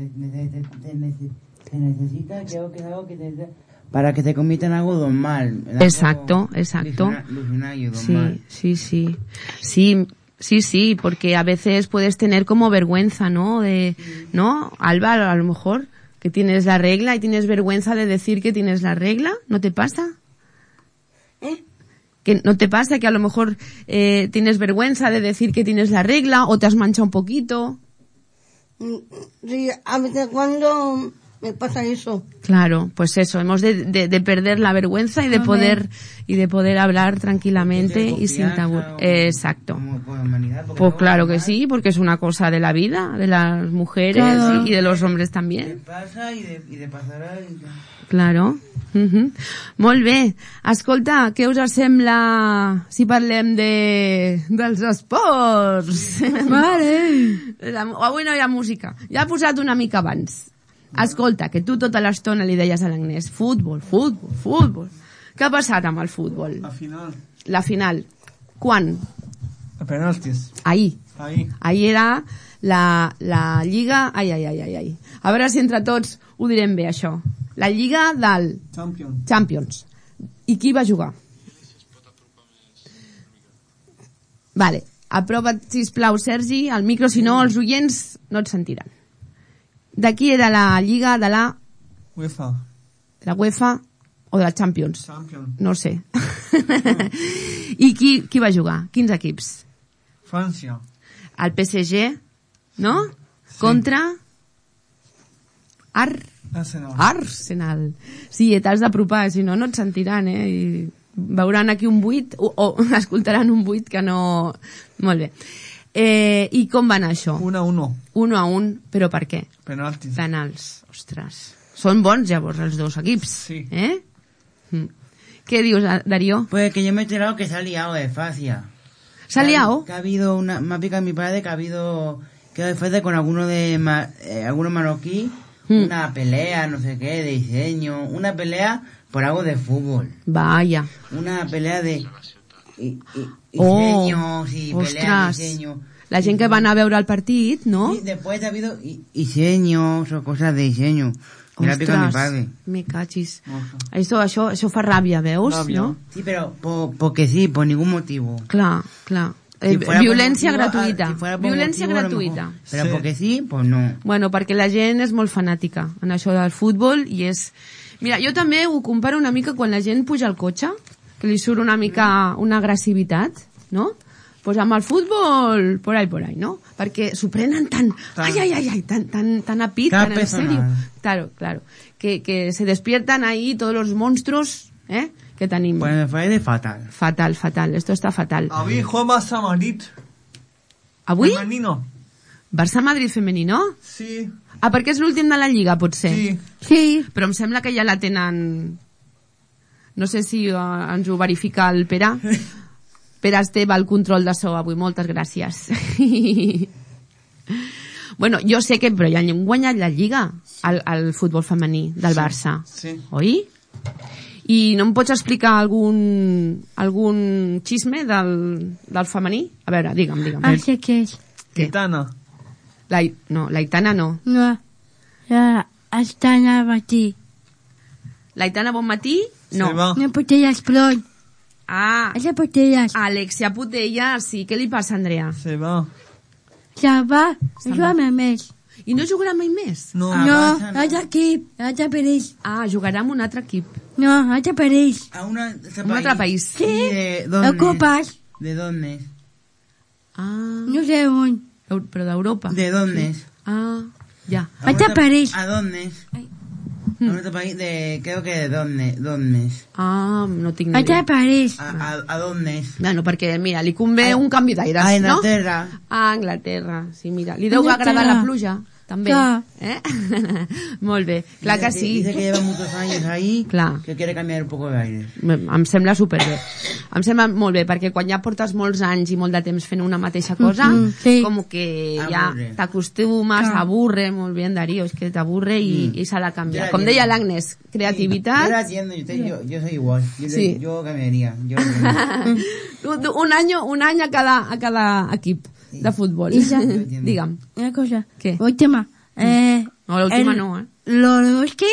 se necesita, que es algo que te, para que te convierta en algo normal. En exacto, algo exacto. Ilusionario, sí, sí, sí. Sí, Sí, sí, porque a veces puedes tener como vergüenza, ¿no? De, ¿no? Alba, a lo mejor, que tienes la regla y tienes vergüenza de decir que tienes la regla, ¿no te pasa? ¿Eh? Que no te pasa que a lo mejor eh, tienes vergüenza de decir que tienes la regla o te has manchado un poquito. Sí, a veces cuando me pasa eso. Claro, pues eso, hemos de, de, de perder la vergüenza y de poder y de poder hablar tranquilamente y sin tabú. Exacto. Pues claro que sí, porque es una cosa de la vida, de las mujeres claro. y, y de los hombres también. De pasa y de, y de passarà... Claro. Uh-huh. Molt bé. Escolta, què us sembla si parlem de dels esports? Vale. Avui no hi ha música. Ja he posat una mica abans. Escolta, que tu tota l'estona li deies a l'Agnès futbol, futbol, futbol. Què ha passat amb el futbol? La final. La final. Quan? A penaltis. Ahir. Ahir. Ahir era la, la Lliga... Ai, ai, ai, ai, ai. A veure si entre tots ho direm bé, això. La Lliga del... Champions. Champions. I qui va jugar? Vale. Aprova't, sisplau, Sergi, al micro, si no els oients no et sentiran. De qui era la Lliga de la... UEFA. La UEFA o de la Champions? Champions. No sé. I qui, qui va jugar? Quins equips? França. El P S G, no? Sí. Contra... Ar... Arsenal. Arsenal. Sí, t'has d'apropar, si no, no et sentiran, eh? I veuran aquí un buit, o, o escoltaran un buit que no... Molt bé. Eh, I com va anar això? Un a uno. Un a un, però per què? Penaltis. Penals, ostres. Són bons, llavors, els dos equips. Sí. Eh? Mm. ¿Qué dios, Darío? Pues que yo me he enterado que se ha liado de fascia. ¿Se ha liado? Que ha habido una... Me ha picado mi padre que ha habido... Que de fascia con alguno de... Eh, alguno marroquí. Mm. Una pelea, no sé qué, de diseño. Una pelea por algo de fútbol. Vaya. Una pelea de... y, y, y Oh, diseños y peleas, ostras. diseños. La gent que va anar a veure el partit, no? Sí, después ha habido y- diseños o cosas de diseño. Me la pica mi padre. me cachis. Això, això, això fa ràbia, veus? Ràbia. No? Sí, pero po, porque sí, por ningún motivo. Clar, clar. Si Eh, fuera por violència motivo, gratuïta. ah, si fuera por Violència motivo, a lo gratuïta. mejor. Pero Sí. porque sí, pues no. Bueno, perquè la gent és molt fanàtica en això del futbol i és... Mira, jo també ho comparo una mica quan la gent puja al cotxe, que li surt una mica una agressivitat, no? Pues amb el futbol, por ahí, por ahí, ¿no? Perquè s'ho prenen tan... Ai, ai, ai, ai, tan, tan, tan a pit, Tan tan en personal. serio. Claro, claro. Que, que se despiertan ahí todos los monstruos, ¿eh? Que tenim. Pues me parece fatal. Fatal, fatal. Esto está fatal. Avui juega Barça Madrid. Avui? Femenino. Barça-Madrid femenino? Sí. Ah, perquè és l'últim de la Lliga, potser. Sí. Sí. Però em sembla que ja la tenen... No sé si uh, ens ho verifica el Pere. Pere Esteve al control de so avui. Moltes gràcies. Bueno, jo sé que... Però ja han guanyat la Lliga al, al futbol femení del Barça. Sí. Oi? I no em pots explicar algun, algun xisme del, del femení? A veure, digue'm, digue'm. Ah, sé què és. Què? Gitana. La, no, la Itana no. No. Ja, estan a matí. La Itana Bonmatí? No. Se va. No Putelles, però... Ah, És a Putelles. Alexia Putella, sí. Què li passa, Andrea? Se va. Se va. Se'n Això va. a més. I no jugarà mai més? No. Ah, No, Barça no. altre equip, altre país. Ah, jugarà amb un altre equip. No, altre país. A una, ese Un altre país. Sí. ¿De dónde? A copes. ¿De dónde? Ah, No sé on. eu- però d'Europa. ¿De dónde? Ah, ja. A Altre otro- país. ¿A dónde? Ay. A otro país de, creo que de dónde, dónde. Ah, no tinc ni Altre idea. país. A, a, a dónde. Bueno, perquè, mira, li convé A- un canvi d'aires, A no? Inglaterra. A Anglaterra, sí, mira. Li deu Anglaterra. agradar la pluja, també. Clar. Eh? Molt bé, clar que Dice sí. Dice que lleva muchos años ahí. Clar. Que quiere cambiar un poco de aire. Em em sembla superbé. Em sembla molt bé, perquè quan ja portes molts anys i molt de temps fent una mateixa cosa, Mhm, sí. com que ja Aburre. t'acostumes, Clar. aburre, molt bé, Darío, és que t'aburre i, Mm. i s'ha de canviar. Jo Com la deia entiendo. l'Agnes, Yo creativitat... la entiendo, yo, te- yo, yo soy igual. Yo, Sí. yo cambiaría. Yo, un, un, any, un any a cada, a cada equip de futbol. I ja- Digue'm. Una cosa. Què? Última. Eh, No, l'última el- no, eh? Lewandowski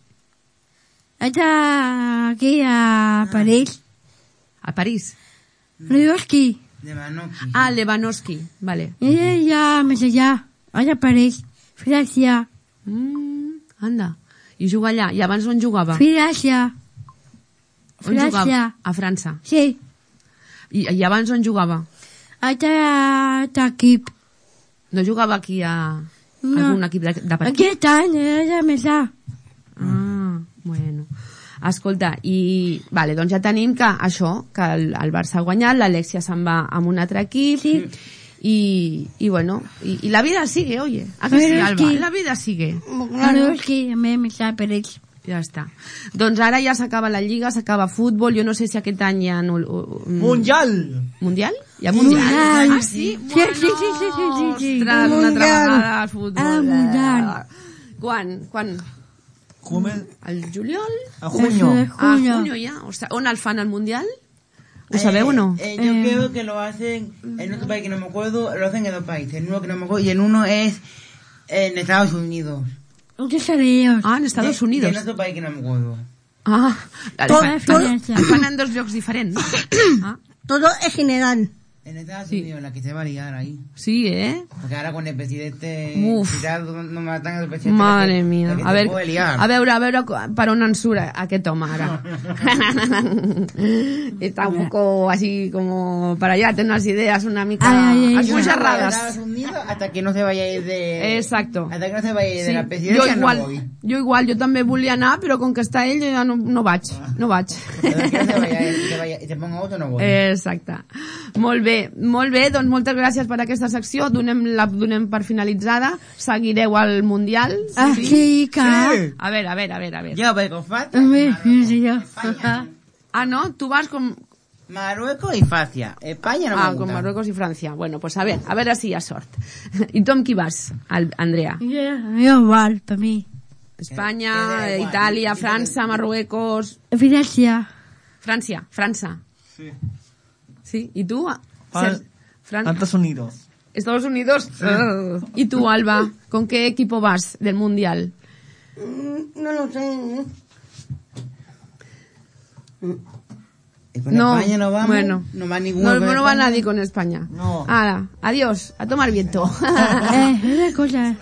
está aquí a París. A París. Lewandowski. de Manoki. Ah, Lewandowski, vale. Ella ya més allà. Allà a París. França. Mm, anda. I juga allà. I abans on jugava? França. On jugava? França. A França. Sí. I, I abans on jugava? Altre equip. No jugava aquí a No. algun equip de, de per aquí? Aquest any era més allà. Ah, bueno. Escolta, i... Vale, doncs ja tenim que això, que el, el Barça ha guanyat, l'Alexia se'n va amb un altre equip, Sí. i, i bueno, i, i la vida sigue, oye. ¿A que sí, Pero es Alba? que- La vida sigue. Lewandowski també més allà a París. Ja està. Doncs ara ja s'acaba la Lliga, s'acaba futbol, jo no sé si aquest any hi ha... Un, un, Mundial. Mundial? Hi ha Mundial? Mundial. Ah, sí? Sí, sí, sí, sí, sí, sí, sí. Ostres, una altra Mundial. vegada el futbol. Ah, Mundial. Quan? Quan? Come El juliol? a junio. Ah, Junio. junio ja. O sea, on el fan el Mundial? ¿Ho sabeu o no? Eh, yo creo que lo hacen en otro país que no me acuerdo, lo hacen en dos países, en uno que no me acuerdo y en uno es en Estados Unidos. Muchos saludos. Ah, en Estados Y Unidos. en otro país que no me acuerdo. Ah, el Tot- fan, tot- el fan en dos llocs diferents. Ah, Todo es general. En Estados Sí. Unidos, la que se va a liar ahí. sí, eh? Porque ahora con el presidente... Uf. Cuidado, no matan al presidente. Madre la que- mía. la que A se ver, puede liar. a veure, a veure per on en surt aquest home ara. Está un poco así como para allá, tiene unas ideas una mica Ay, ay, ay. Yo no voy a escucharradas. Estados Unidos hasta que no se vaya a ir de... Exacto. Hasta que no se vaya a ir de Sí, la jo presidencia igual, no voy. jo igual, jo també volia anar, però com que està ell, jo ja no, no vaig, no vaig. Hasta que no se vaya, y se vaya y se ponga otro no voy. Exacte. Molt bé, molt bé, doncs moltes gràcies per aquesta secció, donem, la donem per finalitzada, seguireu al Mundial. Ah, sí, que... Sí. A veure, a veure, a veure, a veure. Yo voy con Francia, També, Marruecos, sí, jo. España. Ah, no? Tu vas com... Marruecos y Francia. España no me Ah, gusta. con Marruecos y Francia. Bueno, pues a ver, a ver si hi ha sort. I tu amb qui vas, Al- Andrea? Jo, jo igual, per mi. Espanya, Eh, eh, igual. Sí, ¿y tú? Para Fran? Estados Unidos. Estados Unidos. Uh. ¿Y tú, Alba? ¿Con qué equipo vas del Mundial? No lo sé. ¿Y con No, España no vamos? bueno. No va ninguno. No, con no va España? nadie con España. No. Ahora, adiós, a tomar viento. Eh, una cosa.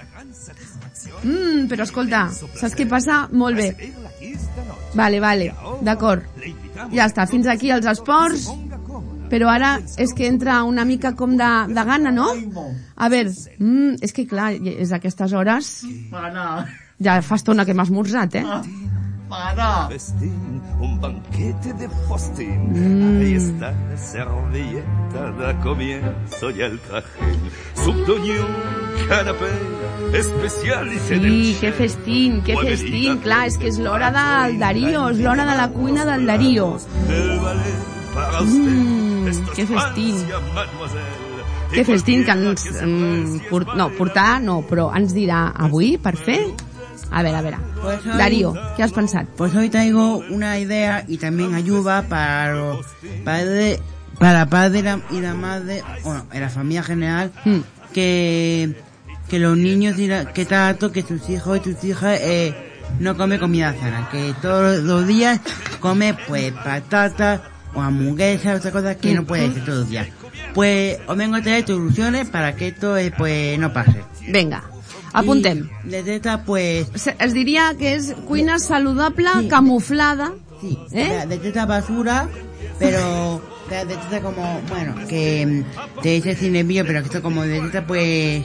mm, però escolta, saps què passa? Molt bé. Vale, vale, d'acord. Ja està, fins aquí els esports. Però ara és que entra una mica com de, de gana, no? A veure, mm, és que clar, és a aquestes hores... Para. Ja fa estona que hem esmorzat, eh? Para. Festín, un banquete de postín. Mm. Ahí está la servilleta, da comienzo ya el traje. Subdoñó, canapé, especial y Sí, que festín, que festín. Clar, és que és l'hora del Darío, és l'hora de la cuina del Darío. Del ballet para usted. Mm, Esto que es festín. Francia, mademoiselle. Que festín que ens... Mm, port, no, portar no, però ens dirà avui per fer... A ver, a ver. Pues hoy- Darío, ¿qué has pensado? Pues hoy traigo una idea y también ayuda para los padres, para padres y la, y la madre, bueno, en la familia general, Mm. que, que los niños y la, que trato que sus hijos y sus hijas, eh, no comen comida sana, que todos los días come, pues, patatas o hamburguesas, otra cosa que no puede ser todos los días. Pues, os vengo a traer soluciones para que esto, eh, pues, no pase. Venga, apuntem. Y desde esta, pues, Se- Es diria que és cuina saludable, Sí. camuflada. sí, ¿Eh? de esta basura, pero de esta como, bueno, que mm, te dice sin envío, pero que esto como de esta, pues,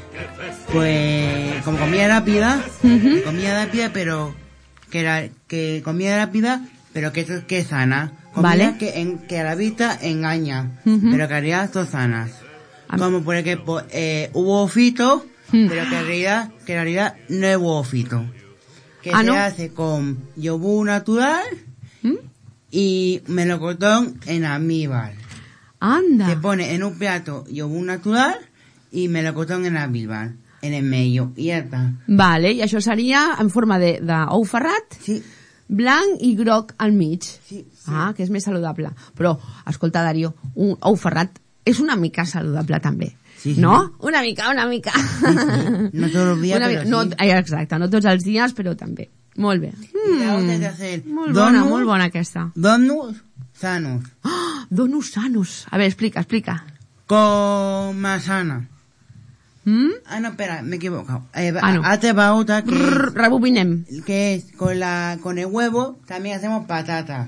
pues, como comida rápida, Ujú. comida rápida, pero que la, que comida rápida, pero que esto es que es sana. Comida Vale. que, en, que a la vista engaña, Ujú. pero que en realidad son sanas. Am- Como por ejemplo, eh, huevo frito, Mm. pero que en realidad, que en realidad no es huevo frito. Que Ah, se ¿no? hace con yogur natural ¿Mm? y melocotón en almíbar. Se Anda. pone en un plato yogur natural y melocotón en almíbar, en el medio, y ya está. Vale, i això seria en forma de, de ou ferrat, Sí, blanc i groc al mig. sí, sí. Ah, que és més saludable. Però, escolta, Darío, un ou ferrat és una mica saludable també. Sí, sí. No? Una mica, una mica. No todos los días, Una pero mica. No, sí. eh, exacte, no tots els dies, però també. Molt bé. Y la otra es de Mm, hacer molt bona, donuts, molt bona aquesta. donuts sanos, Oh, donuts sanos. A veure, explica, explica. con manzana. Mm? Ah, no, espera, me he equivocado. Eh, Ah, no. Hazte va otra que, Rrr, rebobinem. que es con la, con el huevo, también hacemos patatas.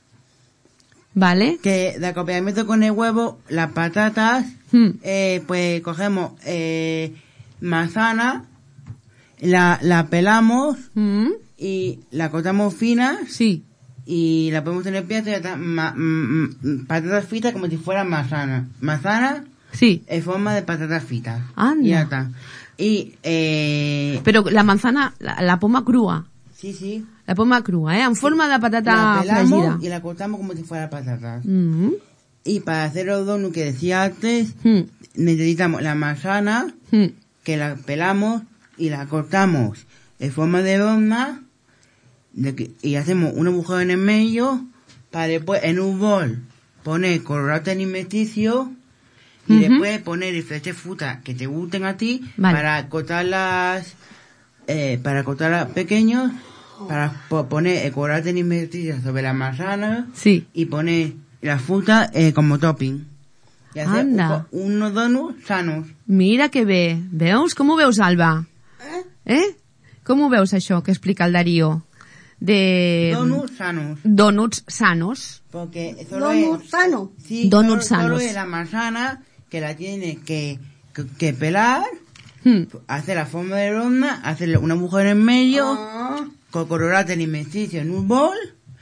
Vale. Que de acompañamiento con el huevo, las patatas, Mm. eh, pues cogemos eh, manzana, la, la pelamos Mm? y la cortamos finas Sí. y la ponemos en el plato y ya está, ma- mm, mm, patatas fritas como si fueran manzana. Manzana Sí. en forma de patatas fritas. Anda. Y ya está. Y, eh, Però la manzana, la, la poma crua. sí, sí. La poma crua, eh? En forma de patata La pelamos fregida. y la cortamos como si fueran patatas. Mm. Y para hacer los donuts que decía antes, Mm. necesitamos la manzana, Mm. que la pelamos y la cortamos en forma de dona de que- y hacemos un agujero en el medio para después en un bol poner colorante alimenticio y Ujú. después poner diferentes frutas que te gusten a ti Vale. para cortarlas eh, para cortarlas pequeños, para po- poner el colorante alimenticio sobre la manzana Sí. y poner la fruta eh, como topping y hacer Anda. un- unos donuts sanos. Mira que bé. Veus? Com ho veus, Alba? Eh? Com ho veus, això que explica el Darío? De... Donuts sanos. Donuts sanos. Porque solo Donut es, sano. sí, Donuts solo, solo sanos. es la manzana que la tiene que, que, que pelar, Mm. hacer la forma de ronda, hacerle un agujero en el medio, Ah, con colorante alimenticio en un bol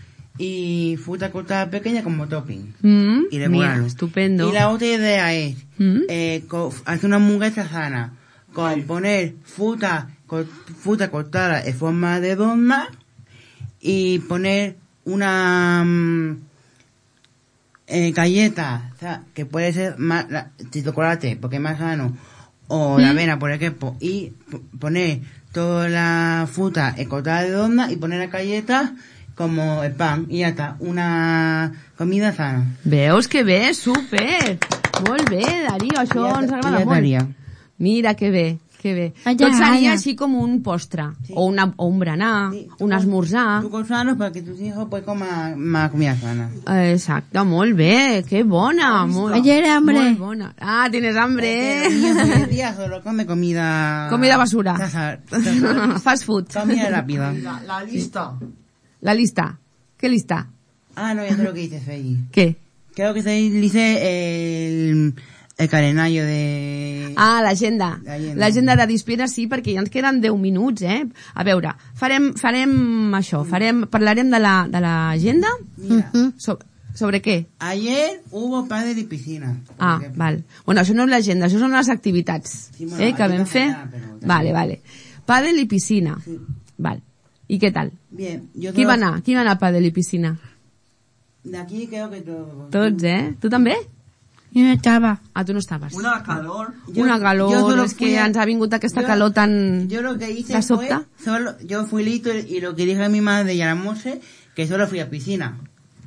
y fruta cortada pequeña como topping. Mm. Y Mira, decorarlo. estupendo. Y la otra idea es Mm. eh, co- hacer una hamburguesa sana con poner fruta, co- fruta cortada en forma de dona y poner una mm, eh, galleta, o sea, que puede ser más, la, de chocolate, porque es más sano, o la ¿Mm? avena, por ejemplo, y p- poner toda la fruta eh, cortada de dona y poner la galleta como el pan, y ya está, una comida sana. Veus que bé, super! Molt bé, Darío, això Ja- ens agrada ja molt. estaria. Mira, que bé, que bé. Ai, Tot ja, seria ja. així com un postre, o, una, o un berenar, Sí, un esmorzar. Trucos sanos para que tus hijos pues coman más comida sana. Exacte, molt bé, que bona. Molt, Ayer hambre. molt bona. Ah, tienes hambre. Los niños hoy en día solo come comida... Comida basura. Sasa- sasa- Fast food. Comida rápida. La, la lista. La lista. ¿Qué lista? Ah, no, ya sé lo que dices, Feli. ¿Qué? Creo que se dice el, el calendario de... Ah, l'agenda. L'agenda. L'agenda de Dispera, sí, perquè ja ens queden deu minuts, eh? A veure, farem, farem això, farem, parlarem de la, de l'agenda? Mira, So, sobre què? ayer hubo padre de piscina. Ah, Porque- val. Bueno, això no és l'agenda, això són les activitats, Sí, bueno, eh, que aquí vam no fer. falta, però també. Vale, vale. Pàdel i piscina. Sí. Val. I què tal? Bien, yo Qui solo- va anar? Qui va anar a pàdel i piscina? De aquí creo que todo. Tots, eh? Tu també? Yo no estaba. Ah, tu no estaves. Una calor. Yo- Una calor, yo solo és que fui a- ens ha vingut aquesta yo- calor tan... Yo lo que hice ¿Te fue, sobta? solo, yo fui listo y lo que dije a mi madre de Yaramose, que solo fui a piscina.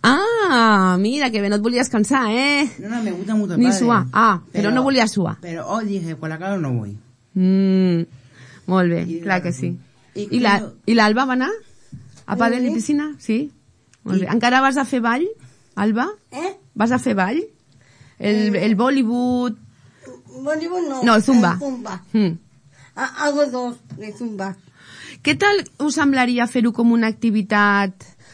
Ah, mira, que bé, no et volies cansar, eh? No, no, me gusta mucho el Ni padre. suar. Ah, però no volies suar. Pero hoy dije, por la calor no voy. Mm, molt bé, I clar la- que sí. I I la- creo- i l'Alba va anar? A pàdel i piscina? Sí? Molt bé. Encara vas a fer ball, Alba? ¿Eh? Vas a fer ball? El, el Bollywood... Bollywood no. No, el zumba. El zumba. Mm. Ha- Hago dos de zumba. Què tal us semblaria fer-ho com una activitat,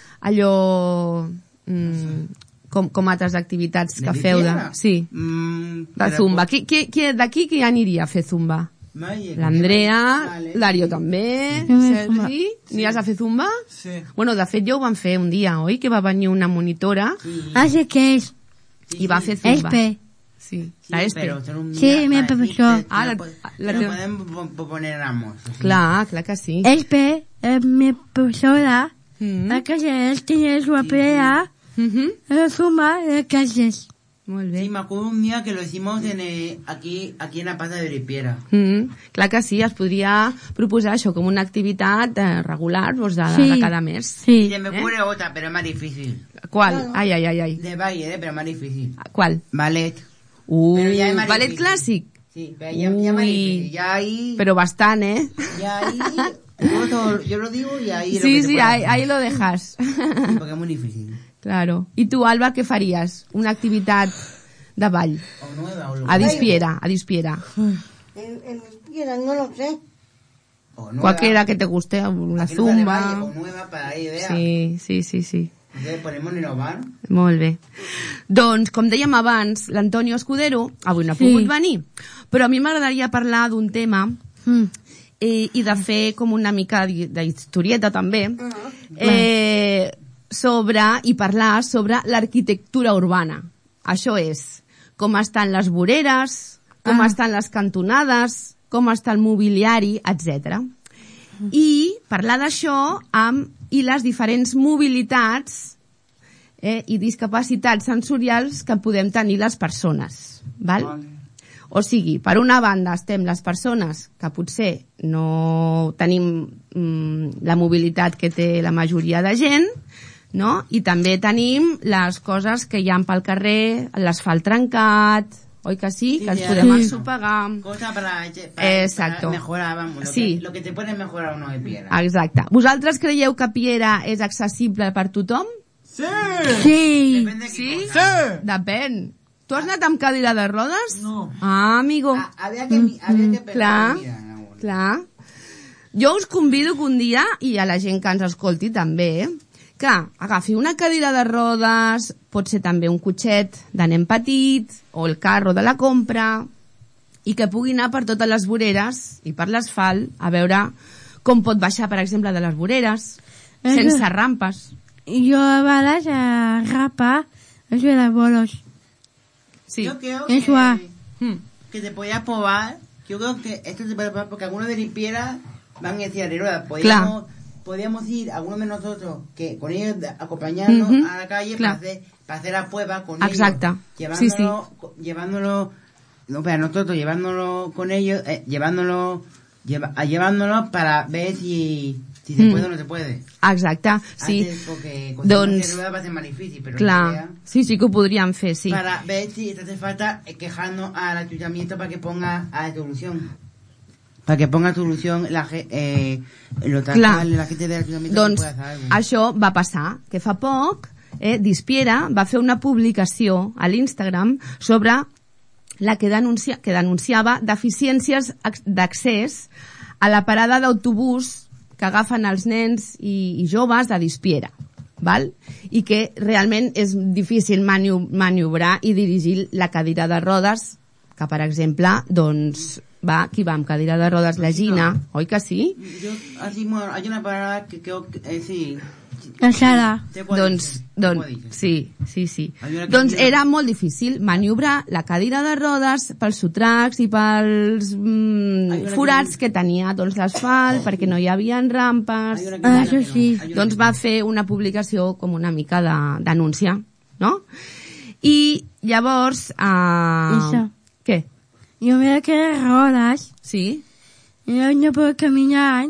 allò... Mm, com, com altres activitats que ¿De feu de... Riviera? Sí, Mm, de pero zumba. pues- Qui, qui, qui, d'aquí qui aniria a fer zumba? Vaya, L'Andrea, vale. l'Ario també, Sí. Sergi, aniràs a fer zumba? Sí. Bueno, de fet ja ho van fer un dia, oi? Que va venir una monitora Así que es. i va fer zumba. Espe. Sí, Sí, la Espe. pero son un Sí, día mi para profesor. decirte, Ah, lo la- po- la lo teva- podemos po- po- poner ambos. así. Clar, clar que sí. Espe es mi profesora. Mm. La que él tiene su pelea. Mhm. La suma de clases. Molt bé. Sí, me acuerdo un día que lo hicimos en el- aquí, aquí en la Plaza de Ripiera. Mm, clar que sí, es podria proposar això com una activitat eh, regular doncs de, Sí. de cada mes. Y Sí. se me ocurre otra, pero es más difícil. Qual? Ai, ai, ai, ai. De baile, ¿eh? Pero más difícil. Qual? Ballet. Uh, Pero ya es más ballet difícil. clàssic. Sí, pero ya, ya más Uy. difícil. Ya ahí... Però bastant, eh? Ya ahí... Yo, todo- yo lo digo y ahí... lo que Sí, se sí, puede ahí, hacer. ahí lo dejas. Sí, porque es muy difícil. Claro. I tu, Alba, què faries? Una activitat de ball. O nueva, o lo A Dispiera, a Dispiera. En, en mis piedras, no lo sé. o nueva. Cualquiera que te guste, una Aquí no sale zumba. baile, o nueva para ahí, vea. Sí, sí, sí, sí. Entonces ponemos Ninovar. Molt bé. Doncs, com dèiem abans, l'Antonio Escudero avui no ha Sí. pogut venir, però a mi m'agradaria parlar d'un tema Mm. eh, i de fer com una mica d'hi- d'historieta també, eh, sobre, i parlar sobre l'arquitectura urbana. Això és, com estan les voreres, com Ah. estan les cantonades, com està el mobiliari, etcètera. I parlar d'això amb i les diferents mobilitats eh, i discapacitats sensorials que podem tenir les persones. Val? Vale. O sigui, per una banda estem les persones que potser no tenim mm, la mobilitat que té la majoria de gent, no? I també tenim les coses que hi ha pel carrer, l'asfalt trencat, oi que sí? Sí, Que ens ja. podem Sí. ensopegar. Cosa para, para, Exacto. para mejorar, vamos. Lo, Sí. que, lo que te puede mejorar uno de piedra. Exacte. Vosaltres creieu que Piera és accessible per tothom? Sí. Sí. Depende de qué Sí? cosa. Sí. Depèn. Tu has anat amb cadira de rodes? No. Ah, amigo. Ah, había que, mi- había que pegar Clar, mira, no, bueno. clar. Jo us convido que un dia, i a la gent que ens escolti també, eh, que agafi una cadira de rodes, pot ser també un cotxet de nen petit, o el carro de la compra, i que pugui anar per totes les voreres i per l'asfalt a veure com pot baixar, per exemple, de les voreres, sense rampes. Yo a balas a rapa. Eso de las bolos. Sí. Yo creo Eso va. que, Mm. que te podías probar. Yo creo que esto se puede probar porque algunos de limpiera van en silla de ruedas. Podíamos, podíamos ir, algunos de nosotros, que con ellos de- acompañarnos Ujú. a la calle Claro. para, hacer, para hacer la prueba con Exacte. ellos. Sí, Llevándolo, co- llevándolo, no, para nosotros llevándolo con ellos, eh, llevándolo, lleva, a- llevándolo para ver si, Si se Mm. puede o no se puede. Exacte, sí. Antes, porque con Doncs, rueda va a ser más difícil, pero clar, idea, sí, sí que ho podríem fer, sí. para ver si esto hace falta eh, quejando al ayuntamiento para que ponga a solución. Para que ponga solución la, ge- eh, lo tal Clar. cual, la gente del ayuntamiento Doncs no puede hacer algo. això va passar, que fa poc eh, Dispiera va fer una publicació a l'Instagram sobre la que, denuncia, que denunciava deficiències ac- d'accés a la parada d'autobús que agafen els nens i, i joves de Dispiera, val? I que realment és difícil maniu- maniobrar i dirigir la cadira de rodes, que per exemple, doncs, va, qui va amb cadira de rodes? La Gina, oi que sí? Yo, así, bueno, hay una parada que creo que, eh, sí. La Sara. Se puede Doncs, decir, se doncs, puede decir. sí, sí, sí. Hay una que Doncs mira- era molt difícil maniobrar la cadira de rodes pels sotracs i pels mm, Hay una que forats mira- que tenia doncs, l'asfalt, perquè no hi havia rampes. Hay una que Ah, mira això que no, sí. hay una Doncs que va no. fer una publicació com una mica de denúncia, no? I llavors... Uh, Això. Què? Yo me quedé rodas. Sí? Y yo no puedo caminar.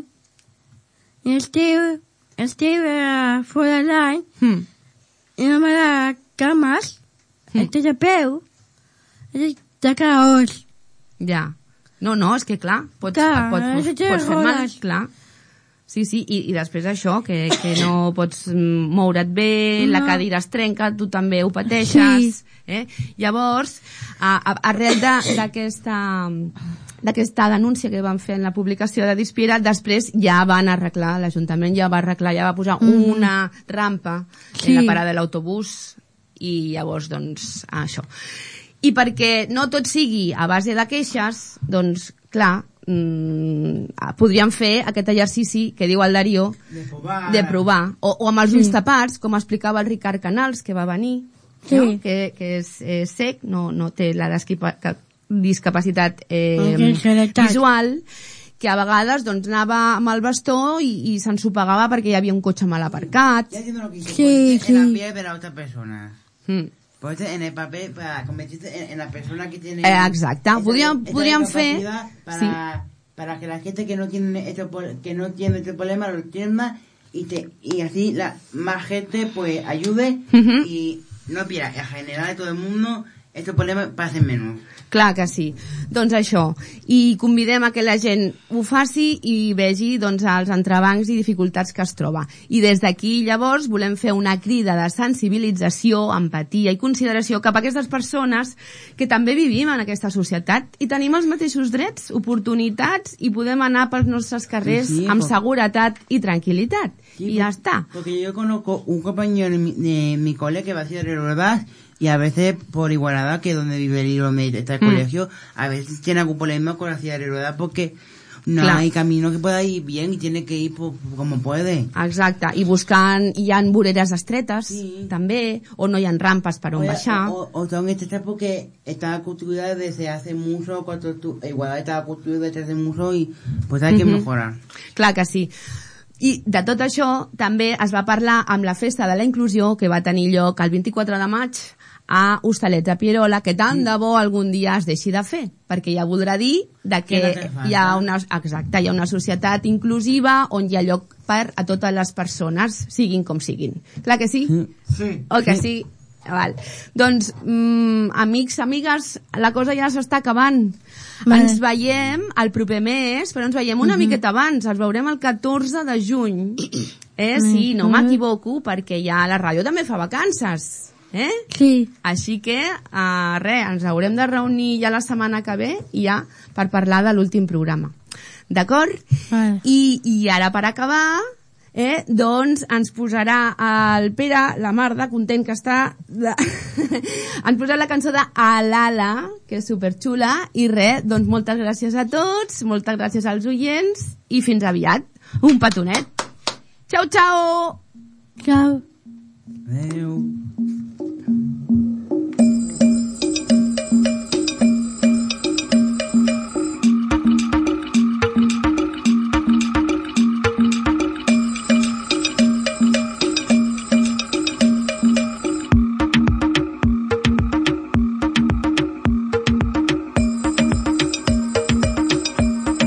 Y estoy, estoy uh, fuera del line. Hmm. Y no me da camas. Estoy de peu. Estoy de caos. Ja. No, no, és que clar, pots, Clar, pots, és pots, que pots fer mal, rodes. clar. Sí, sí, i, i després això, que, que no pots mm, moure't bé, la No. cadira es trenca, tu també ho pateixes. Sí. Eh? Llavors, a, a, arrel de- d'aquesta d'aquesta denúncia que van fer en la publicació de Dispiera, després ja van arreglar, l'Ajuntament ja va arreglar, ja va posar Mm. una rampa Sí. en la parada de l'autobús i llavors, doncs, això. I perquè no tot sigui a base de queixes, doncs, clar, mm, podríem fer aquest exercici que diu el Darío De probar. de provar, o, o amb els ulls tapats, com explicava el Ricard Canals, que va venir, Sí. no? que, que és eh, cec, no, no té la disquipa- ca- discapacitat eh, Discapacitat. visual, que a vegades doncs, anava amb el bastó i, i s'ensopegava perquè hi havia un cotxe mal aparcat. Ya entiendo lo que dice. Sí, ponerte en la sí. piel de la otra persona. Mm. Ponerte en el papel para convertirte en, en la persona que tiene... Eh, exacte. esa- Podríem- esa podríem fer- discapacidad Para, para que la gente que no tiene este, po- que no tiene este problema lo entienda y, te, y así la más gente pues ayude Ujú. y no pierda. En general de todo el mundo estos problemas pasen menos. Clar que sí. Doncs això. I convidem a que la gent ho faci i vegi doncs, els entrebancs i dificultats que es troba. I des d'aquí, llavors, volem fer una crida de sensibilització, empatia i consideració cap a aquestes persones que també vivim en aquesta societat i tenim els mateixos drets, oportunitats i podem anar pels nostres carrers Sí, sí, amb però- seguretat i tranquil·litat. Sí, I ja por- està. Porque yo conozco un compañero de mi, de mi cole que va a hacer ruedas y a veces por igualdad que donde vive el hilo donde está el Mm. colegio, a veces tiene algún problema con la silla de ruedas porque no Clar. hay camino que pueda ir bien y tiene que ir por, como puede. Exacte. I buscant, hi ha voreres estretes, Sí. també, o no hi ha rampes per on O, baixar. o, o son estretas porque está construida desde hace mucho, cuando tu, igualdad estaba construida desde hace mucho y pues hay que Mhm. mejorar. Clar que sí. I de tot això també es va parlar amb la Festa de la Inclusió que va tenir lloc el vint-i-quatre de maig a Hostalets de Pierola, que tant de bo algun dia es deixi de fer, perquè ja voldrà dir de que Que no té falta. hi ha una, exacte, hi ha una societat inclusiva on hi ha lloc per a totes les persones, siguin com siguin. Clar que sí? Sí. O que sí? Val. Doncs, mm, amics, amigues, la cosa ja s'està acabant. Vale. Ens veiem el proper mes, però ens veiem una miqueta abans. Els veurem el catorze de juny. Eh? Sí, no m'equivoco, perquè ja la ràdio també fa vacances. Eh? Sí. Així que, uh, res, ens haurem de reunir ja la setmana que ve i ja per parlar de l'últim programa. D'acord? Vale. I, I ara, per acabar, eh, doncs ens posarà el Pere, la mar de content que està, de... ens posarà la cançó de Alala, que és superxula, i res, doncs moltes gràcies a tots, moltes gràcies als oients, i fins aviat. Un petonet. Ciao, ciao! Ciao. Adeu.